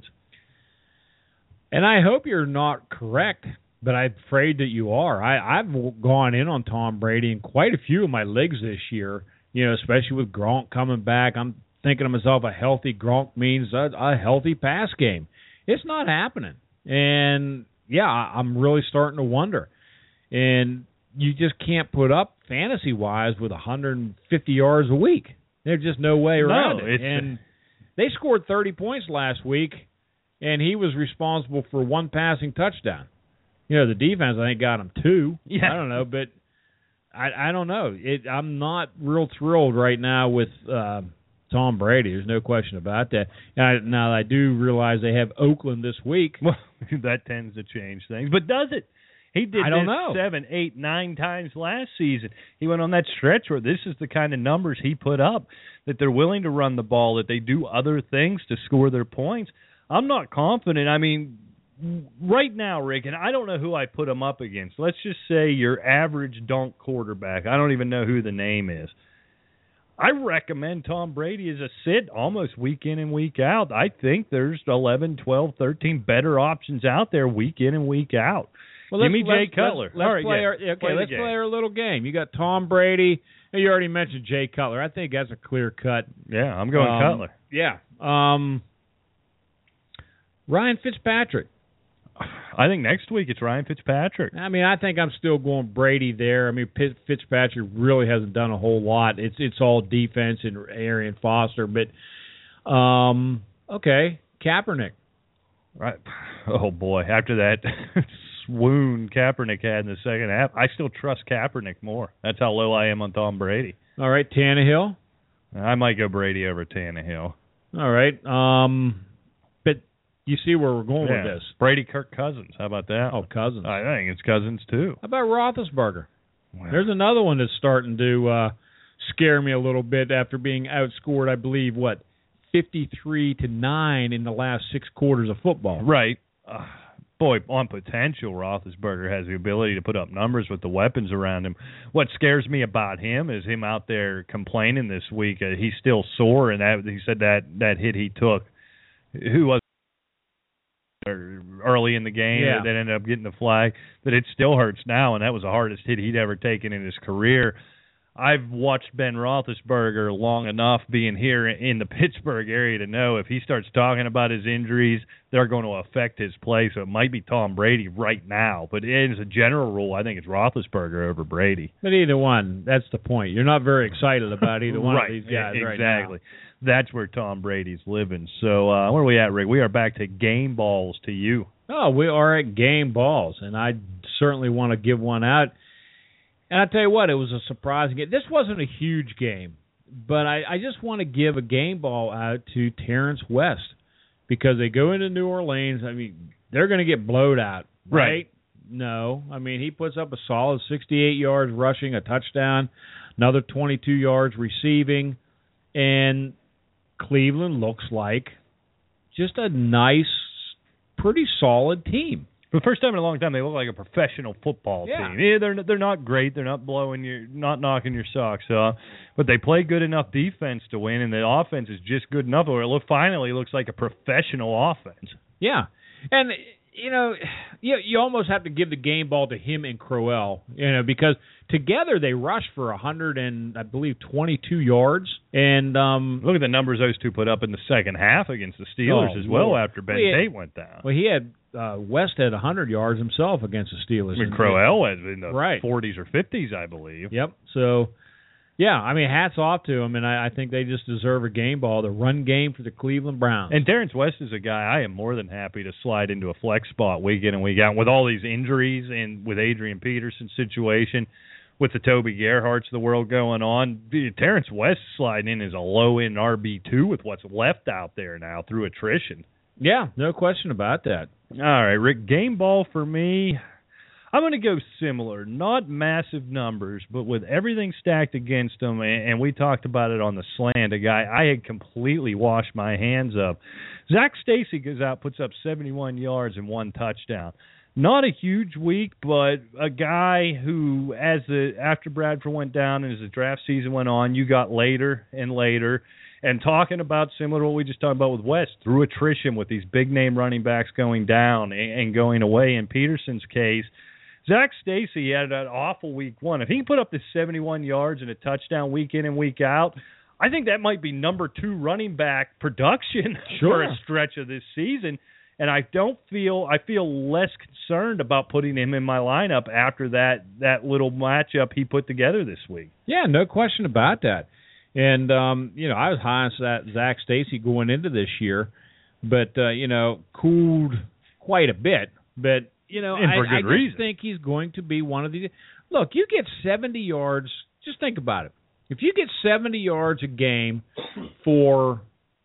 And I hope you're not correct, but I'm afraid that you are. I've gone in on Tom Brady in quite a few of my leagues this year, especially with Gronk coming back. I'm thinking to myself, a healthy Gronk means a healthy pass game. It's not happening. And, yeah, I'm really starting to wonder. And you just can't put up fantasy-wise with 150 yards a week. There's just no way around it. And they scored 30 points last week, and he was responsible for one passing touchdown. The defense, I think, got him 2. Yeah. I don't know, but I don't know. I'm not real thrilled right now with Tom Brady. There's no question about that. Now, I do realize they have Oakland this week. Well, that tends to change things. But does it? He did I don't know. 7, 8, 9 times last season. He went on that stretch where this is the kind of numbers he put up, that they're willing to run the ball, that they do other things to score their points. I'm not confident. I mean, right now, Rick, and I don't know who I put him up against. Let's just say your average dunk quarterback. I don't even know who the name is. I recommend Tom Brady as a sit almost week in and week out. I think there's 11, 12, 13 better options out there week in and week out. Well, give me Jay Cutler. Let's play our little game. You got Tom Brady. You already mentioned Jay Cutler. I think that's a clear cut. Yeah, I'm going Cutler. Yeah. Ryan Fitzpatrick. I think next week it's Ryan Fitzpatrick. I mean, I think I'm still going Brady there. I mean, Fitzpatrick really hasn't done a whole lot. It's all defense and Arian Foster. But, okay, Kaepernick. Right. Oh, boy. After that swoon Kaepernick had in the second half, I still trust Kaepernick more. That's how low I am on Tom Brady. All right, Tannehill. I might go Brady over Tannehill. All right. But you see where we're going with this. Brady, Kirk Cousins. How about that? Oh, Cousins. I think it's Cousins, too. How about Roethlisberger? Wow. There's another one that's starting to scare me a little bit after being outscored, I believe, 53-9 in the last 6 quarters of football. Right. Boy, on potential, Roethlisberger has the ability to put up numbers with the weapons around him. What scares me about him is him out there complaining this week. He's still sore, and he said that hit he took, who was early in the game that ended up getting the flag, that it still hurts now, and that was the hardest hit he'd ever taken in his career. I've watched Ben Roethlisberger long enough being here in the Pittsburgh area to know if he starts talking about his injuries, they're going to affect his play. So it might be Tom Brady right now. But as a general rule, I think it's Roethlisberger over Brady. But either one, that's the point. You're not very excited about either one of these guys right now. Exactly. That's where Tom Brady's living. So where are we at, Rick? We are back to game balls to you. Oh, we are at game balls, and I certainly want to give one out. And I'll tell you what, it was a surprising game. This wasn't a huge game, but I just want to give a game ball out to Terrence West because they go into New Orleans. I mean, they're going to get blowed out, right? No. I mean, he puts up a solid 68 yards rushing, a touchdown, another 22 yards receiving, and Cleveland looks like just a nice, pretty solid team. For the first time in a long time, they look like a professional football team. Yeah, they're not great. They're not not knocking your socks off, but they play good enough defense to win, and the offense is just good enough where it finally looks like a professional offense. Yeah, and you almost have to give the game ball to him and Crowell, because together they rushed for 122 yards. And look at the numbers those two put up in the second half against the Steelers as well after Ben Tate went down. Well, he had West had 100 yards himself against the Steelers. I mean, Crowell was in the 40s or 50s, I believe. Yep. So, yeah, I mean, hats off to him, and I think they just deserve a game ball, the run game for the Cleveland Browns. And Terrence West is a guy I am more than happy to slide into a flex spot week in and week out. With all these injuries and with Adrian Peterson's situation, with the Toby Gerhardts of the world going on, Terrence West sliding in as a low-end RB2 with what's left out there now through attrition. Yeah, no question about that. All right, Rick, game ball for me, I'm going to go similar. Not massive numbers, but with everything stacked against them, and we talked about it on the slant, a guy I had completely washed my hands of. Zach Stacy goes out, puts up 71 yards and 1 touchdown. Not a huge week, but a guy who, after Bradford went down and as the draft season went on, you got later and later. And talking about similar to what we just talked about with West, through attrition with these big-name running backs going down and going away. In Peterson's case, Zach Stacy had an awful week 1. If he can put up the 71 yards and a touchdown week in and week out, I think that might be number 2 running back production for a stretch of this season. And I feel less concerned about putting him in my lineup after that little matchup he put together this week. Yeah, no question about that. And, I was high on Zach Stacy going into this year, but, cooled quite a bit. But, I just think he's going to be one of these. Look, you get 70 yards. Just think about it. If you get 70 yards a game for,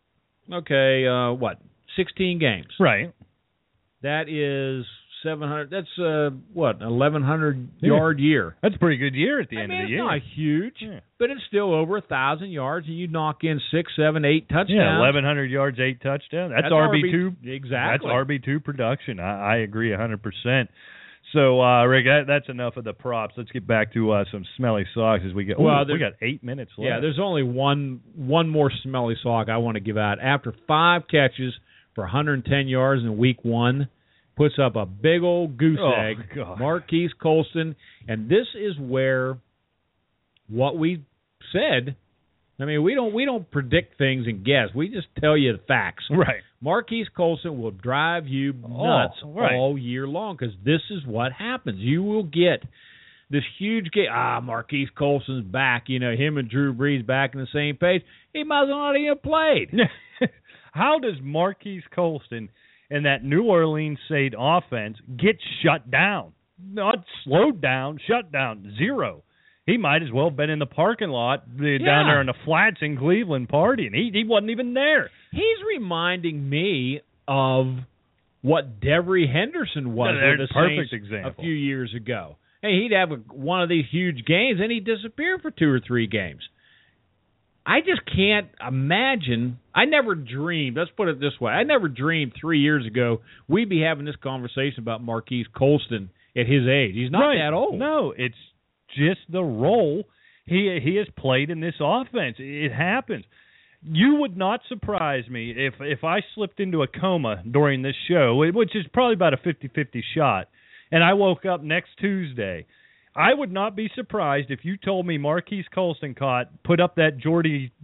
16 games. Right. That is 700. That's 1,100 yard year. That's a pretty good year at the end of the year. It's not huge, but it's still over 1,000 yards, and you knock in 6, 7, 8 touchdowns. Yeah, 1,100 yards, 8 touchdowns. That's RB2. Exactly. That's RB2 production. I agree 100%. So, Rick, that's enough of the props. Let's get back to some smelly socks as we get. Well, we got 8 minutes left. Yeah, there's only one more smelly sock I want to give out. After 5 catches for 110 yards in week 1, puts up a big old goose egg. God. Marquise Colston, and this is where what we said. I mean, we don't predict things and guess. We just tell you the facts. Right. Marquise Colston will drive you nuts all year long because this is what happens. You will get this huge game. Marquise Colston's back. Him and Drew Brees back in the same page. He might as well not even played. How does Marquise Colston and that New Orleans Saints offense get shut down? Not slowed down, shut down, 0. He might as well have been in the parking lot down there in the flats in Cleveland partying. He wasn't even there. He's reminding me of what Devery Henderson was with the Saints example. A few years ago. Hey, he'd have one of these huge games, and he'd disappear for 2 or 3 games. I just can't imagine. I never dreamed, let's put it this way, I never dreamed 3 years ago we'd be having this conversation about Marquise Colston at his age. He's not that old. No, it's just the role he has played in this offense. It happens. You would not surprise me if I slipped into a coma during this show, which is probably about a 50-50 shot, and I woke up next Tuesday. I would not be surprised if you told me Marquise Colston put up that Jordy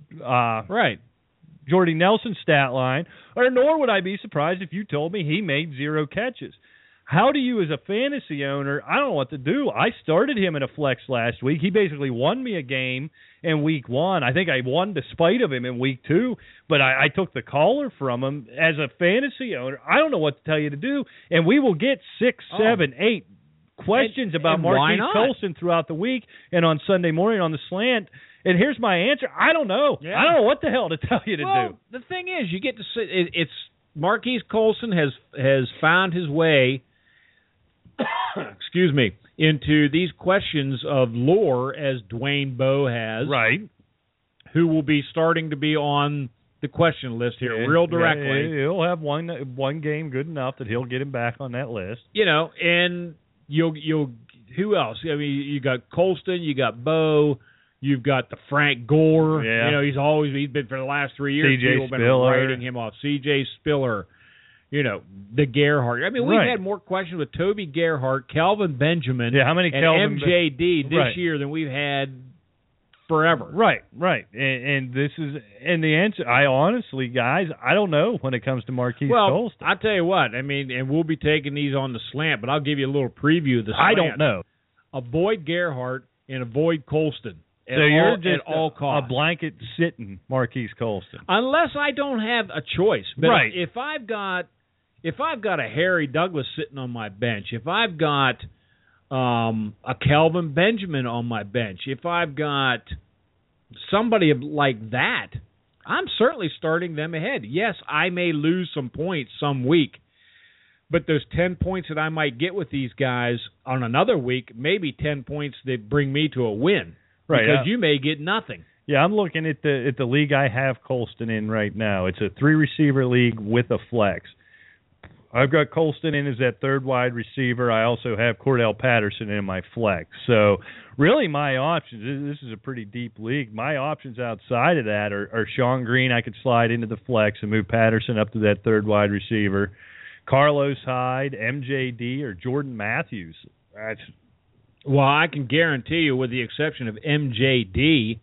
Nelson stat line, nor would I be surprised if you told me he made 0 catches. How do you, as a fantasy owner, I don't know what to do. I started him in a flex last week. He basically won me a game in week 1. I think I won despite of him in week 2, but I took the collar from him. As a fantasy owner, I don't know what to tell you to do, and we will get 6, 7, 8 questions about Marquise Colston throughout the week and on Sunday morning on the slant. And here's my answer. I don't know. Yeah. I don't know what the hell to tell you to do. The thing is, you get to see it's Marquise Colston has found his way into these questions of lore as Dwayne Bowe has. Right. Who will be starting to be on the question list here real directly. Yeah, he'll have one game good enough that he'll get him back on that list. And you'll who else? I mean, you got Colston, you got Bowe, you've got the Frank Gore. Yeah. He's been for the last 3 years. C.J. People have been writing him off. C.J. Spiller. the Gerhardt. I mean, we've had more questions with Toby Gerhardt, Kelvin Benjamin, how many and MJD this year than we've had forever. Right. And this is the answer. I honestly, guys, I don't know when it comes to Marquise Colston. I'll tell you what. I mean, and we'll be taking these on the slant, but I'll give you a little preview of the slant. I don't know. Avoid Gerhardt and avoid Colston. So you're just at all costs. A blanket sitting Marquise Colston. Unless I don't have a choice. But if I've got a Harry Douglas sitting on my bench, if I've got a Kelvin Benjamin on my bench, if I've got somebody like that, I'm certainly starting them ahead. Yes, I may lose some points some week, but those 10 points that I might get with these guys on another week, maybe 10 points that bring me to a win. Right, because you may get nothing. Yeah, I'm looking at the league I have Colston in right now. It's a 3-receiver league with a flex. I've got Colston in as that third wide receiver. I also have Cordell Patterson in my flex. So really my options, this is a pretty deep league. My options outside of that are Sean Green. I could slide into the flex and move Patterson up to that third wide receiver. Carlos Hyde, MJD, or Jordan Matthews. Well, I can guarantee you, with the exception of MJD,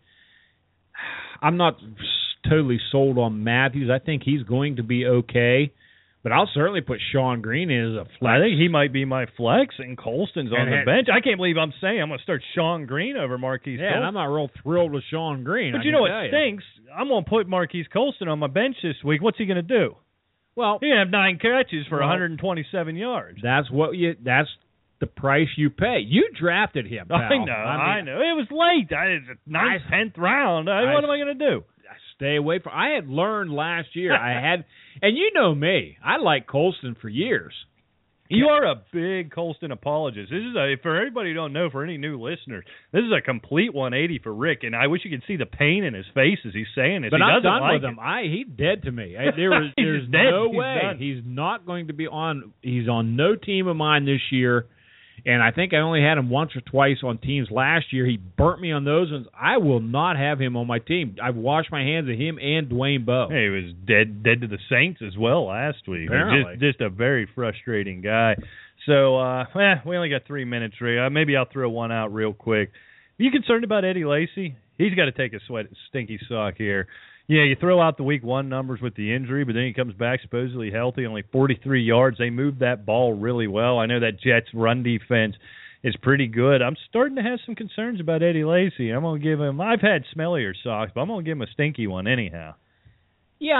I'm not totally sold on Matthews. I think he's going to be okay, but I'll certainly put Sean Green in as a flex. I think he might be my flex, and Colston's on the bench. I can't believe I'm saying I'm going to start Sean Green over Marquise Colston. And I'm not real thrilled with Sean Green. But you know what stinks? I'm going to put Marquise Colston on my bench this week. What's he going to do? Well, he's going to have 9 catches for 127 yards. That's the price you pay. You drafted him, pal. I know. It was late. It's 9th, 10th round. What am I going to do? Stay away from. I had learned last year. And you know me. I liked Colston for years. You are a big Colston apologist. This is for everybody who don't know, for any new listeners, this is a complete 180 for Rick, and I wish you could see the pain in his face as he's saying it. But I'm done with him. He's dead to me. There's no way. He's not going to be on. He's on no team of mine this year. And I think I only had him once or twice on teams last year. He burnt me on those ones. I will not have him on my team. I've washed my hands of him and Dwayne Bowe. Hey, he was dead to the Saints as well last week. Just a very frustrating guy. So, we only got 3 minutes, Ray. Maybe I'll throw one out real quick. Are you concerned about Eddie Lacy? He's got to take a stinky sock here. Yeah, you throw out the week 1 numbers with the injury, but then he comes back supposedly healthy, only 43 yards. They moved that ball really well. I know that Jets' run defense is pretty good. I'm starting to have some concerns about Eddie Lacy. I'm going to give him – I've had smellier socks, but I'm going to give him a stinky one anyhow. Yeah,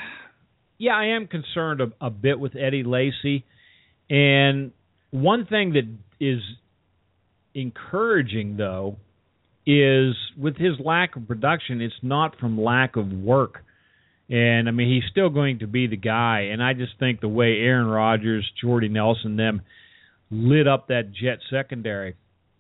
I am concerned a bit with Eddie Lacy. And one thing that is encouraging, though, is with his lack of production, it's not from lack of work. And, I mean, he's still going to be the guy. And I just think the way Aaron Rodgers, Jordy Nelson, them lit up that Jet secondary,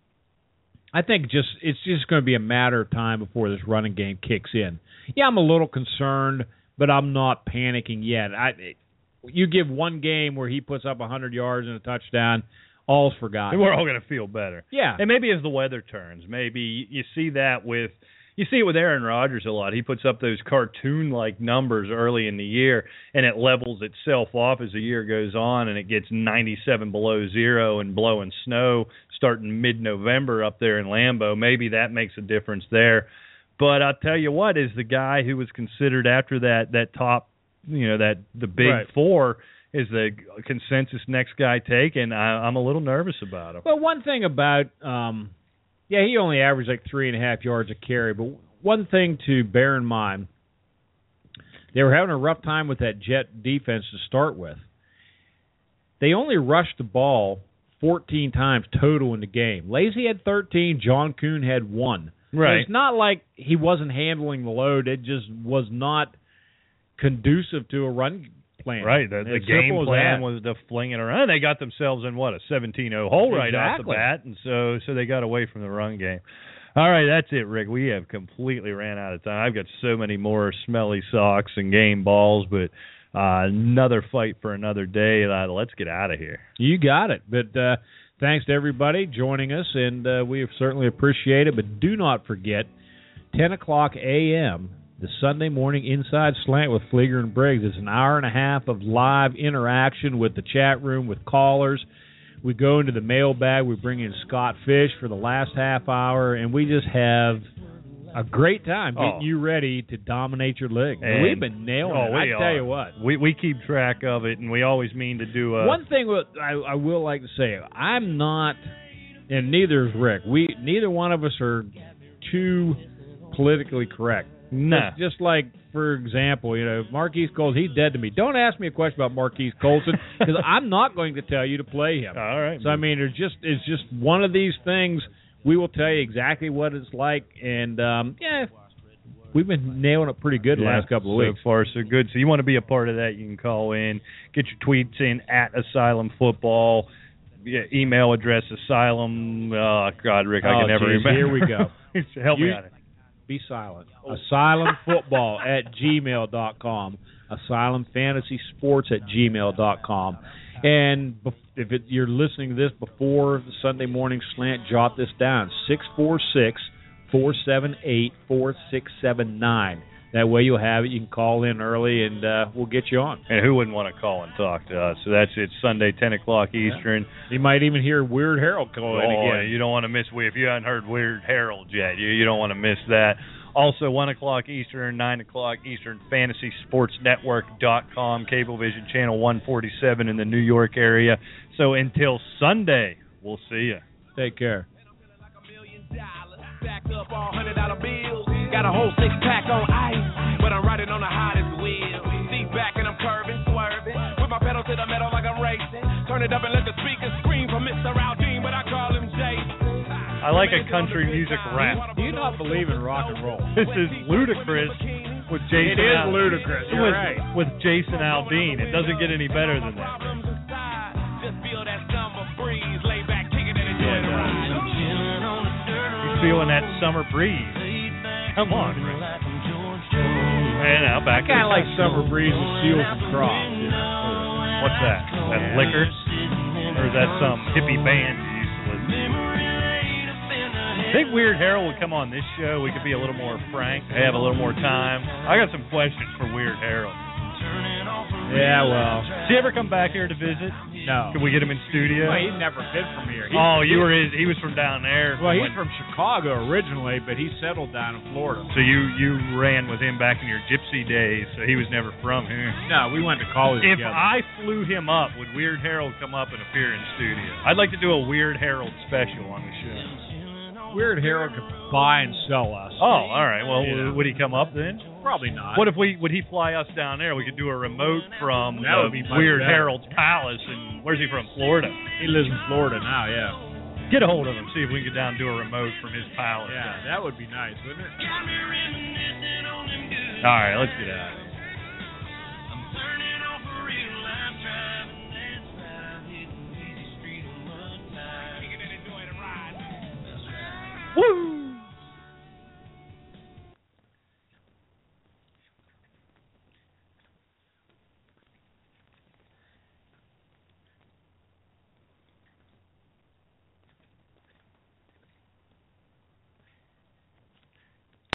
I think it's just going to be a matter of time before this running game kicks in. Yeah, I'm a little concerned, but I'm not panicking yet. You give one game where he puts up 100 yards and a touchdown, all's forgotten. We're all going to feel better. Yeah. And maybe as the weather turns, maybe you see it with Aaron Rodgers a lot. He puts up those cartoon-like numbers early in the year, and it levels itself off as the year goes on, and it gets 97 below zero and blowing snow starting mid-November up there in Lambeau. Maybe that makes a difference there. But I'll tell you what, is the guy who was considered after that top, the big four, is the consensus next guy taken. I'm a little nervous about him. Well, one thing about, he only averaged like 3.5 yards a carry, but one thing to bear in mind, they were having a rough time with that Jet defense to start with. They only rushed the ball 14 times total in the game. Lacy had 13, John Kuhn had 1. Right. So it's not like he wasn't handling the load. It just was not conducive to a run plan. Right, the game plan was to fling it around. They got themselves in, a 17-0 hole right off the bat, and so they got away from the run game. All right, that's it, Rick. We have completely ran out of time. I've got so many more smelly socks and game balls, but another fight for another day. Let's get out of here. You got it. But thanks to everybody joining us, and we certainly appreciate it. But do not forget, 10 o'clock a.m., the Sunday Morning Inside Slant with Flieger and Briggs. It's an hour and a half of live interaction with the chat room, with callers. We go into the mailbag. We bring in Scott Fish for the last half hour, and we just have a great time getting you ready to dominate your league. And we've been nailing it. I tell you what. We keep track of it, and we always mean to do one thing I will like to say, I'm not, and neither is Rick, neither one of us are too politically correct. No. Just like, for example, Marquise Colson, he's dead to me. Don't ask me a question about Marquise Colson because I'm not going to tell you to play him. All right. So, I mean, it's just one of these things. We will tell you exactly what it's like, and, we've been nailing it pretty good the last couple of weeks. So far, so good. So you want to be a part of that, you can call in. Get your tweets in at Asylum Football. Email address Asylum. Oh, God, Rick, I can never remember. Here we go. Help me out. Be silent. AsylumFootball@gmail.com. AsylumFantasySports@gmail.com. And if you're listening to this before the Sunday Morning Slant, jot this down, 646-478-4679. That way you'll have it. You can call in early, and we'll get you on. And who wouldn't want to call and talk to us? So that's it, Sunday, 10 o'clock Eastern. You might even hear Weird Harold call in again. You don't want to miss, if you haven't heard Weird Harold yet, you don't want to miss that. Also, 1 o'clock Eastern, 9 o'clock Eastern, FantasySportsNetwork.com, Cablevision Channel 147 in the New York area. So until Sunday, we'll see you. Take care. Stacked up all $100 bills. Got a whole six-pack on ice, but I'm riding on the hottest wheel. Seat back and I'm curving, swerving, with my pedal to the metal like I'm racing. Turn it up and let the speakers scream for Mr. Aldine, but I call him Jason. I like a country music rap. Do you not believe in rock and roll? This is Ludacris with Jason. It is ludicrous. You're right. With Jason Aldean. It doesn't get any better than that. Just feel that summer breeze, lay back, kick it and enjoy the ride. Feeling that summer breeze. Come on, Rick. And now back. Kind of like Summer Breeze with Seals and Crofts. What's that? That liquor? Or is that some hippie band you used to listen to? I think Weird Harold would come on this show. We could be a little more frank, have a little more time. I got some questions for Weird Harold. Yeah, well. Did he ever come back here to visit? No. Could we get him in studio? Well, he never been from here. He was from down there. Well, he's from Chicago originally, but he settled down in Florida. So you ran with him back in your gypsy days, so he was never from here. No, we went to college If together. I flew him up, would Weird Harold come up and appear in studio? I'd like to do a Weird Harold special on the show. Weird Harold could buy and sell us. Oh, all right. Well, would he come up then? Probably not. What if would he fly us down there? We could do a remote from That would be much Weird better. Harold's palace. And where's he from? Florida. He lives in Florida now, yeah. Get a hold of him. See if we can get down and do a remote from his palace. Yeah, that would be nice, wouldn't it? All right, let's get out of here. Woo!